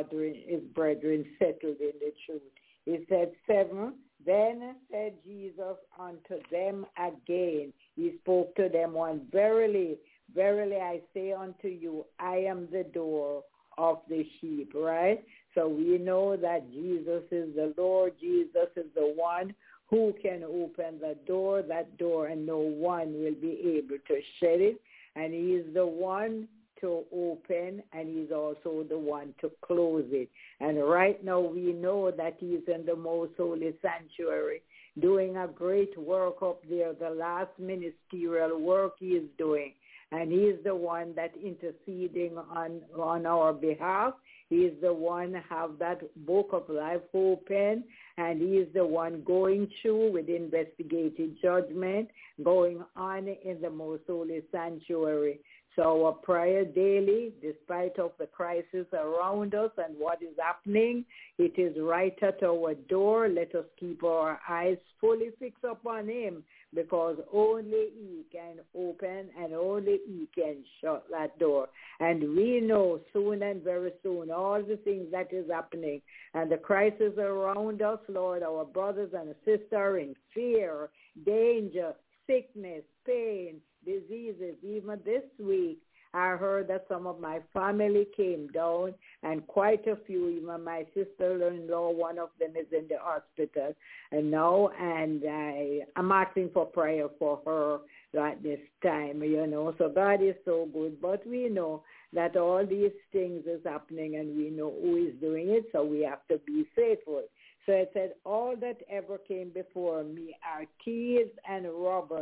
brethren settled in the truth. He said 7, then said Jesus unto them again. He spoke to them one, verily, verily I say unto you, I am the door of the sheep, right? So we know that Jesus is the Lord. Jesus is the one who can open that door, and no one will be able to shut it. And he is the one to open, and he's also the one to close it. And right now we know that he's in the most holy sanctuary doing a great work up there, the last ministerial work he is doing. And he is the one that interceding on our behalf. He is the one have that book of life open, and he is the one going through with investigative judgment, going on in the most holy sanctuary. So our prayer daily, despite of the crisis around us and what is happening, it is right at our door. Let us keep our eyes fully fixed upon him, because only he can open and only he can shut that door. And we know soon and very soon all the things that is happening and the crisis around us, Lord, our brothers and sisters in fear, danger, sickness, pain, diseases. Even this week, I heard that some of my family came down, and quite a few, even my sister-in-law, one of them is in the hospital and now, and I'm asking for prayer for her at this time, So God is so good, but we know that all these things is happening, and we know who is doing it, so we have to be faithful. So it said, all that ever came before me are thieves and robbers,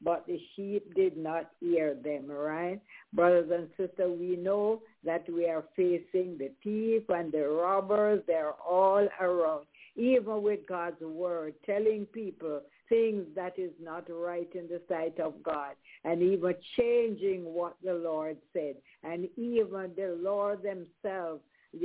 but the sheep did not hear them, right? Brothers and sisters, we know that we are facing the thief and the robbers. They're all around, even with God's word, telling people things that is not right in the sight of God, and even changing what the Lord said. And even the Lord themselves,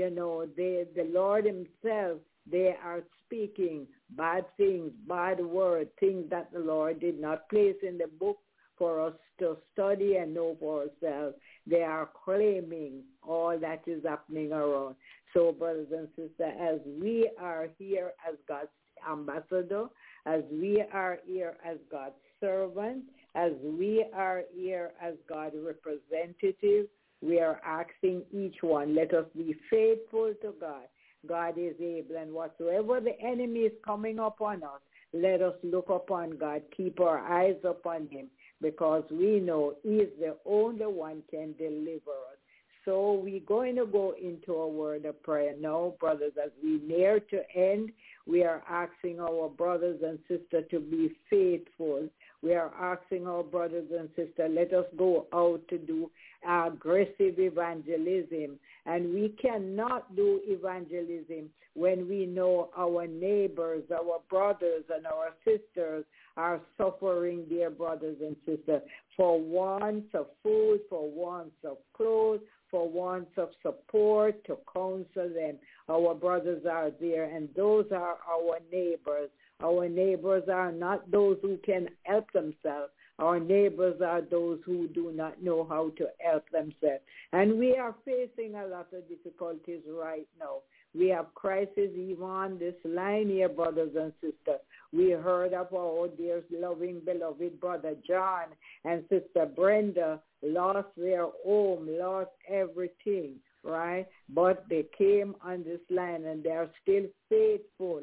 the Lord himself, they are speaking bad things, bad words, things that the Lord did not place in the book for us to study and know for ourselves. They are claiming all that is happening around. So, brothers and sisters, as we are here as God's ambassador, as we are here as God's servant, as we are here as God's representative, we are asking each one, let us be faithful to God. God is able, and whatsoever the enemy is coming upon us, let us look upon God, keep our eyes upon him, because we know he is the only one can deliver us. So we're going to go into a word of prayer now, brothers. As we near to end, we are asking our brothers and sisters to be faithful. We are asking our brothers and sisters, let us go out to do aggressive evangelism. And we cannot do evangelism when we know our neighbors, our brothers and our sisters are suffering, dear brothers and sisters, for wants of food, for wants of clothes, for wants of support, to counsel them. Our brothers are there, and those are our neighbors. Our neighbors are not those who can help themselves. Our neighbors are those who do not know how to help themselves. And we are facing a lot of difficulties right now. We have crises even on this line here, brothers and sisters. We heard of our dear, loving, beloved brother John and sister Brenda lost their home, lost everything, right? But they came on this line and they are still faithful,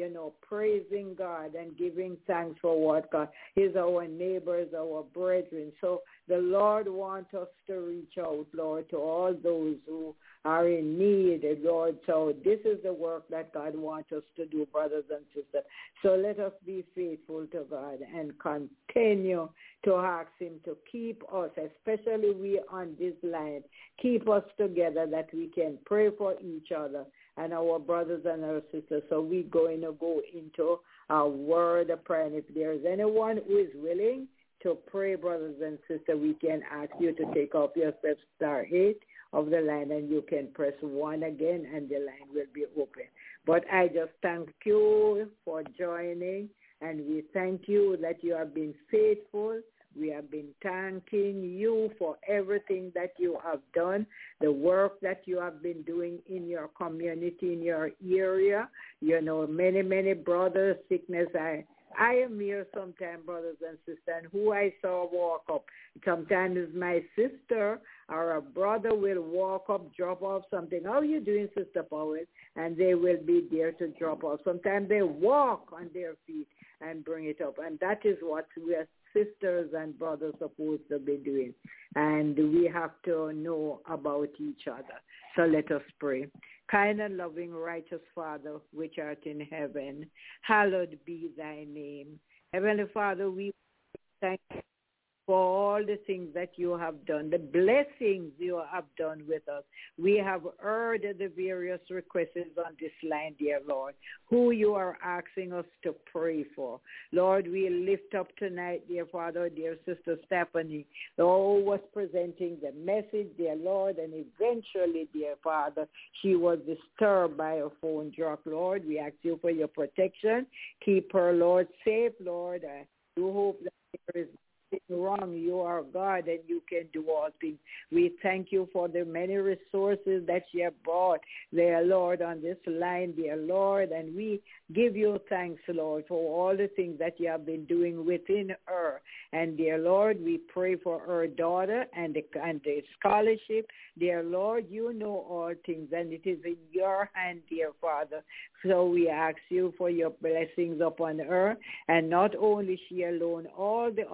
praising God and giving thanks for what God is, our neighbors, our brethren. So the Lord wants us to reach out, Lord, to all those who are in need, Lord. So this is the work that God wants us to do, brothers and sisters. So let us be faithful to God and continue to ask him to keep us, especially we on this line, keep us together that we can pray for each other and our brothers and our sisters. So we're going to go into a word of prayer. And if there is anyone who is willing to pray, brothers and sisters, we can ask you to take up yourself *8 of the line, and you can press 1 again, and the line will be open. But I just thank you for joining, and we thank you that you have been faithful. We have been thanking you for everything that you have done, the work that you have been doing in your community, in your area. Many, many brothers, sickness. I am here sometimes, brothers and sisters, and who I saw walk up. Sometimes my sister or a brother will walk up, drop off something. How are you doing, Sister Powell? And they will be there to drop off. Sometimes they walk on their feet and bring it up. And that is what we are sisters and brothers supposed to be doing. And we have to know about each other. So let us pray. Kind and loving, righteous Father, which art in heaven, hallowed be thy name. Heavenly Father, we thank you for all the things that you have done, the blessings you have done with us. We have heard the various requests on this line, dear Lord, who you are asking us to pray for. Lord, we lift up tonight, dear Father, dear Sister Stephanie, who was presenting the message, dear Lord, and eventually, dear Father, she was disturbed by a phone drop. Lord, we ask you for your protection. Keep her, Lord, safe, Lord. I do hope that there is wrong. You are God and you can do all things. We thank you for the many resources that you have brought there, Lord, on this line, dear Lord, and we give you thanks, Lord, for all the things that you have been doing within her. And dear Lord, we pray for her daughter and the scholarship. Dear Lord, you know all things, and it is in your hand, dear Father. So we ask you for your blessings upon her, and not only she alone, all the other students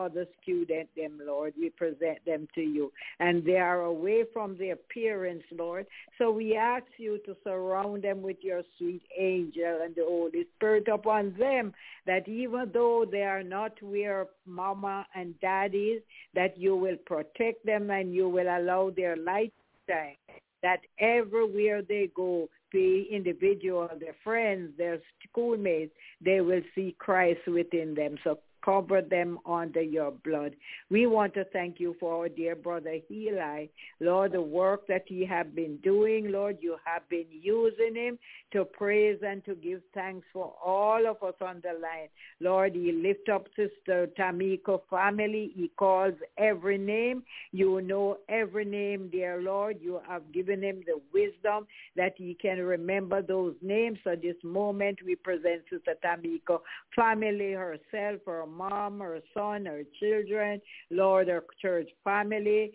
student them, Lord. We present them to you. And they are away from their parents, Lord. So we ask you to surround them with your sweet angel and the Holy Spirit upon them, that even though they are not where mama and daddy is, that you will protect them and you will allow their light to shine, that everywhere they go, be individual, their friends, their schoolmates, they will see Christ within them. So cover them under your blood. We want to thank you for our dear brother Eli. Lord, the work that he has been doing, Lord, you have been using him to praise and to give thanks for all of us on the line. Lord, he lift up Sister Tamiko family. He calls every name. You know every name, dear Lord. You have given him the wisdom that he can remember those names. So this moment we present Sister Tamiko family, herself, her mom, her son, her children, Lord, her church family,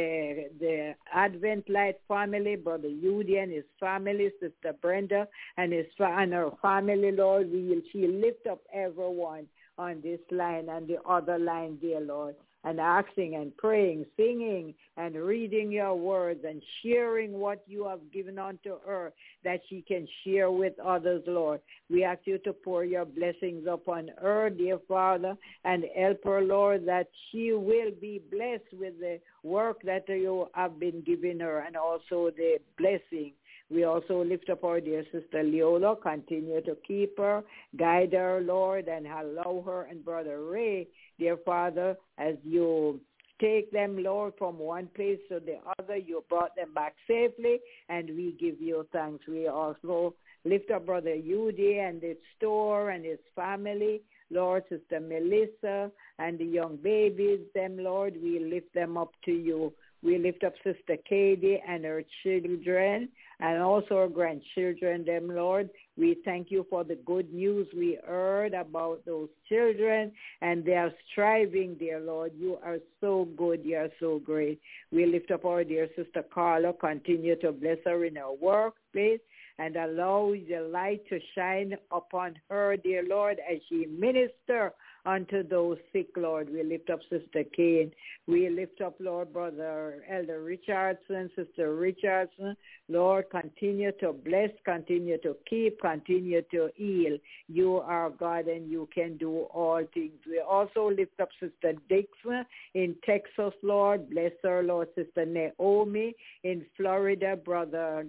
the Advent Light family, Brother Yudi and his family, Sister Brenda and her family, Lord. She lift up everyone on this line and the other line, dear Lord, and asking and praying, singing and reading your words and sharing what you have given unto her that she can share with others, Lord. We ask you to pour your blessings upon her, dear Father, and help her, Lord, that she will be blessed with the work that you have been giving her and also the blessing. We also lift up our dear Sister Leola. Continue to keep her, guide her, Lord, and allow her and Brother Ray, dear Father, as you take them, Lord, from one place to the other. You brought them back safely, and we give you thanks. We also lift up Brother Yudi and his store and his family. Lord, Sister Melissa and the young babies, them, Lord, we lift them up to you. We lift up Sister Katie and her children and also her grandchildren, them, Lord. We thank you for the good news we heard about those children, and they are striving, dear Lord. You are so good. You are so great. We lift up our dear Sister Carla. Continue to bless her in her workplace and allow the light to shine upon her, dear Lord, as she minister unto those sick, Lord. We lift up Sister Kane. We lift up, Lord, Brother Elder Richardson, Sister Richardson. Lord, continue to bless, continue to keep, continue to heal. You are God and you can do all things. We also lift up Sister Dixon in Texas, Lord. Bless her, Lord. Sister Naomi in Florida, Brother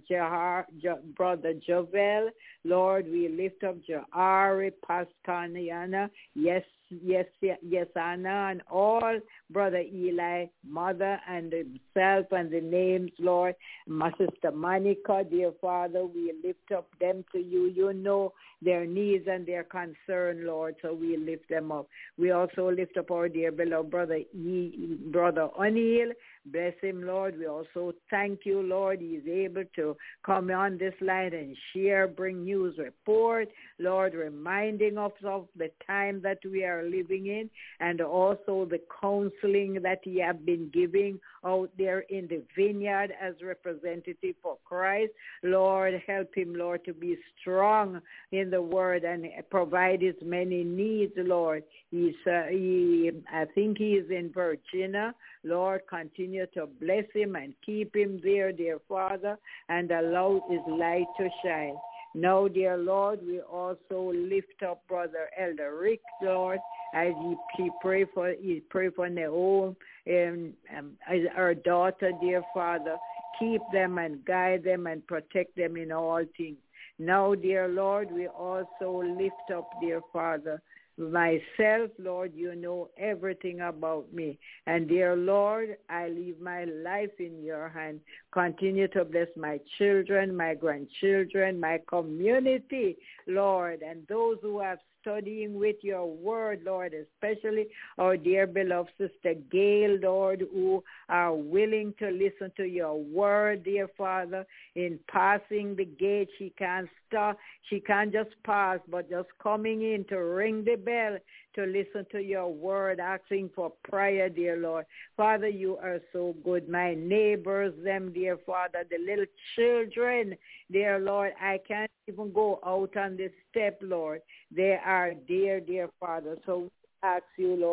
Jovel. Lord, we lift up Jahari, Pascaniana. Yes, Anna, and all Brother Eli, Mother, and himself, and the names, Lord. My Sister Monica, dear Father, we lift up them to you. You know their needs and their concern, Lord, so we lift them up. We also lift up our dear beloved Brother O'Neill. Bless him, Lord. We also thank you, Lord. He's able to come on this line and share, bring news report, Lord, reminding us of the time that we are living in and also the counseling that he has been giving out there in the vineyard as representative for Christ. Lord, help him, Lord, to be strong in the word and provide his many needs, Lord. I think he is in Virginia. Lord, continue to bless him and keep him there, dear Father, and allow his light to shine. Now, dear Lord, we also lift up Brother Elder Rick, Lord, as he pray for Naomi and our daughter, dear Father. Keep them and guide them and protect them in all things. Now, dear Lord, we also lift up, dear Father, myself, Lord. You know everything about me. And dear Lord, I leave my life in your hand. Continue to bless my children, my grandchildren, my community, Lord, and those who have studying with your word, Lord, especially our dear beloved Sister Gail, Lord, who are willing to listen to your word, dear Father. In passing the gate, she can't stop. She can't just pass, but just coming in to ring the bell to listen to your word, asking for prayer, dear Lord. Father, you are so good. My neighbors, them, dear Father, the little children, dear Lord, I can't even go out on this step, Lord. They are dear, dear Father. So we ask you, Lord,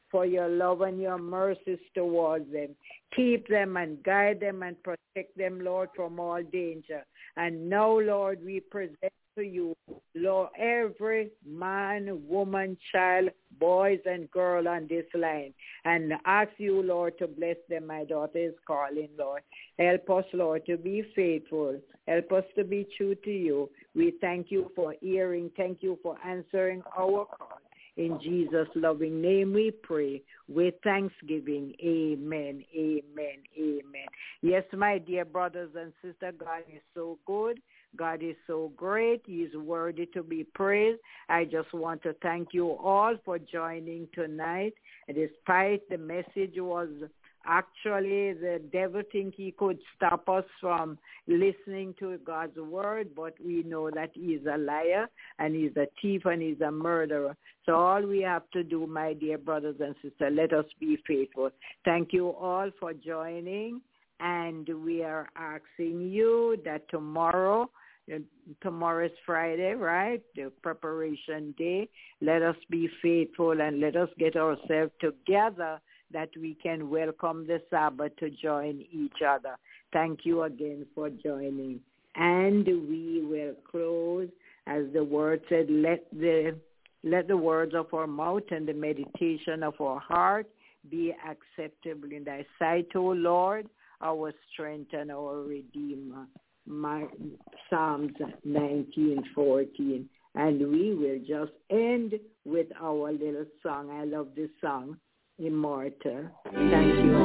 for your love and your mercies towards them. Keep them and guide them and protect them, Lord, from all danger. And now, Lord, we present to you, Lord, every man, woman, child, boys and girl on this line, and ask you, Lord, to bless them. My daughter is calling, Lord. Help us, Lord, to be faithful. Help us to be true to you. We thank you for hearing. Thank you for answering our call. In Jesus' loving name we pray with thanksgiving. Amen, amen, amen. Yes, my dear brothers and sisters, God is so good. God is so great. He is worthy to be praised. I just want to thank you all for joining tonight. Despite the message was actually the devil think he could stop us from listening to God's word, but we know that he's a liar and he's a thief and he's a murderer. So all we have to do, my dear brothers and sisters, let us be faithful. Thank you all for joining, and we are asking you that tomorrow is Friday, right? The preparation day. Let us be faithful and let us get ourselves together that we can welcome the Sabbath to join each other. Thank you again for joining. And we will close, as the word said, let the words of our mouth and the meditation of our heart be acceptable in thy sight, O Lord, our strength and our Redeemer. Psalms 19:14. And we will just end with our little song. I love this song. Immortal. Thank you.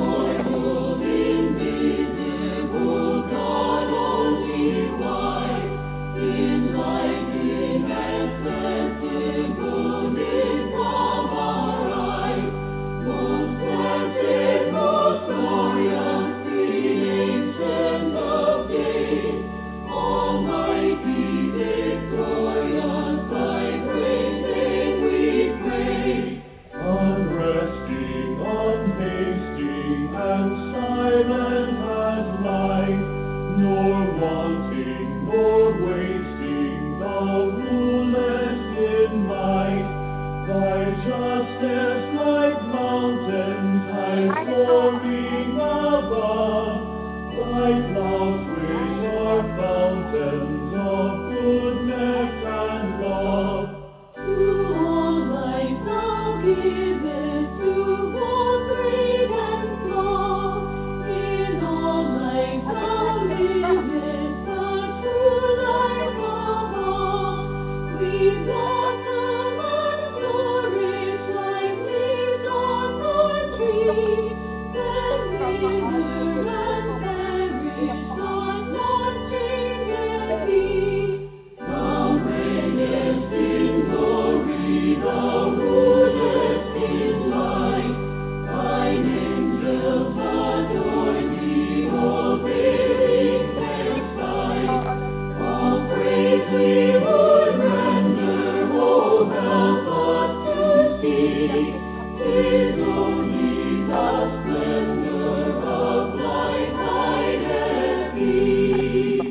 Invisible God, only wise, enlightening and sensible is of our eyes, most blessed, most glorious, the ancient of days, almighty, victorious, thy great name we praise. Unresting, unhasting, and silent as light, nor wanting, nor wasting, thou rulest in might. Thy justice like mountains, high soaring above, thy clouds waves are fountains of goodness and love. To all life thou givest, to both great and small. In all life thou livest, the true life of all. We blossom and flourish like leaves on the tree, then wither and perish, but not change and be. Thou reignest in glory, thou rulest in light. Thine angels adore thee, obeying their sight. All praise we would render, oh, help us to see. 'Tis only the splendor of light hideth thee.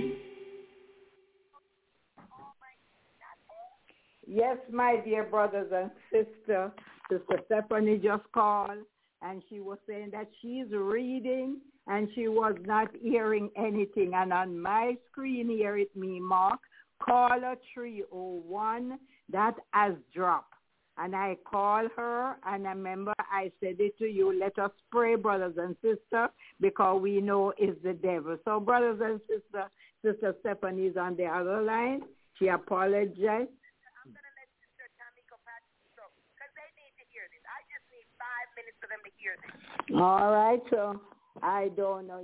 Yes, my dear brothers and sisters, Sister Stephanie just called, and she was saying that she's reading and she was not hearing anything. And on my screen here, it me mark, caller 301, that has dropped. And I call her, and I remember I said it to you, let us pray, brothers and sisters, because we know it's the devil. So, brothers and sisters, Sister Stephanie is on the other line. She apologized. I'm going to let Sister Tamiko pass this up, because they need to hear this. I just need 5 minutes for them to hear this. All right, so I don't know.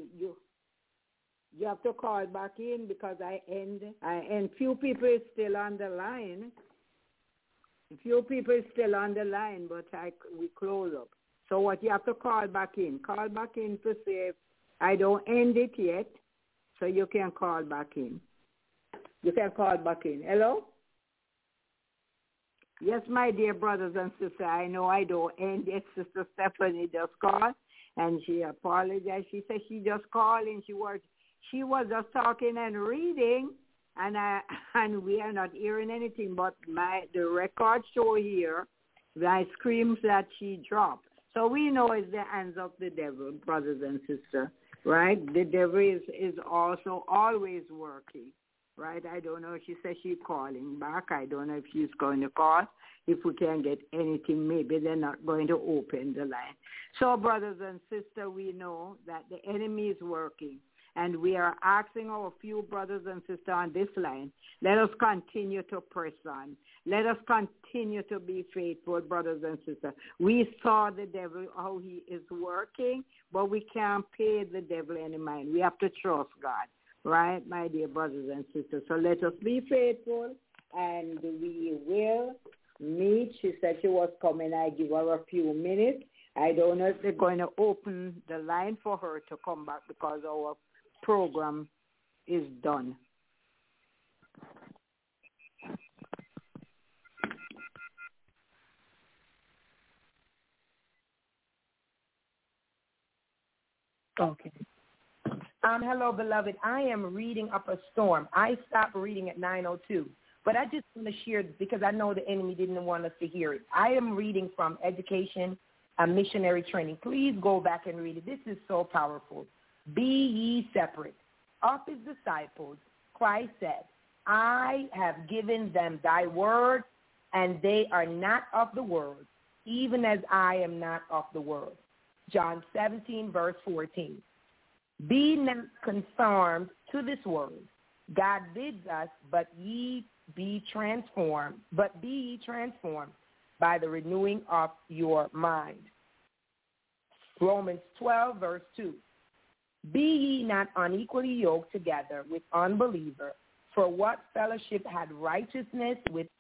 You have to call back in because I end. Few people is still on the line. Few people is still on the line, but we close up. So what you have to call back in. Call back in to say if I don't end it yet, so you can call back in. You can call back in. Hello? Yes, my dear brothers and sisters, I know I don't end it. Sister Stephanie just called, and she apologized. She said she just called, and she was just talking and reading, and we are not hearing anything. But the record show here like screams that she dropped. So we know it's the hands of the devil, brothers and sisters, right? The devil is also always working, right? I don't know if she says she's calling back. I don't know if she's going to call. If we can get anything, maybe they're not going to open the line. So, brothers and sisters, we know that the enemy is working. And we are asking our few brothers and sisters on this line, let us continue to press on. Let us continue to be faithful, brothers and sisters. We saw the devil, how he is working, but we can't pay the devil any mind. We have to trust God, right, my dear brothers and sisters? So let us be faithful, and we will meet. She said she was coming. I give her a few minutes. I don't know if they're going to open the line for her to come back because our program is done. Okay. Hello, beloved. I am reading Up a Storm. I stopped reading at 9:02, but I just want to share because I know the enemy didn't want us to hear it. I am reading from Education and Missionary Training. Please go back and read it. This is so powerful. Be ye separate. Of his disciples, Christ said, I have given them thy word, and they are not of the world, even as I am not of the world. John 17, verse 14. Be not conformed to this world. God bids us, but be ye transformed by the renewing of your mind. Romans 12, verse 2. Be ye not unequally yoked together with unbeliever, for what fellowship had righteousness with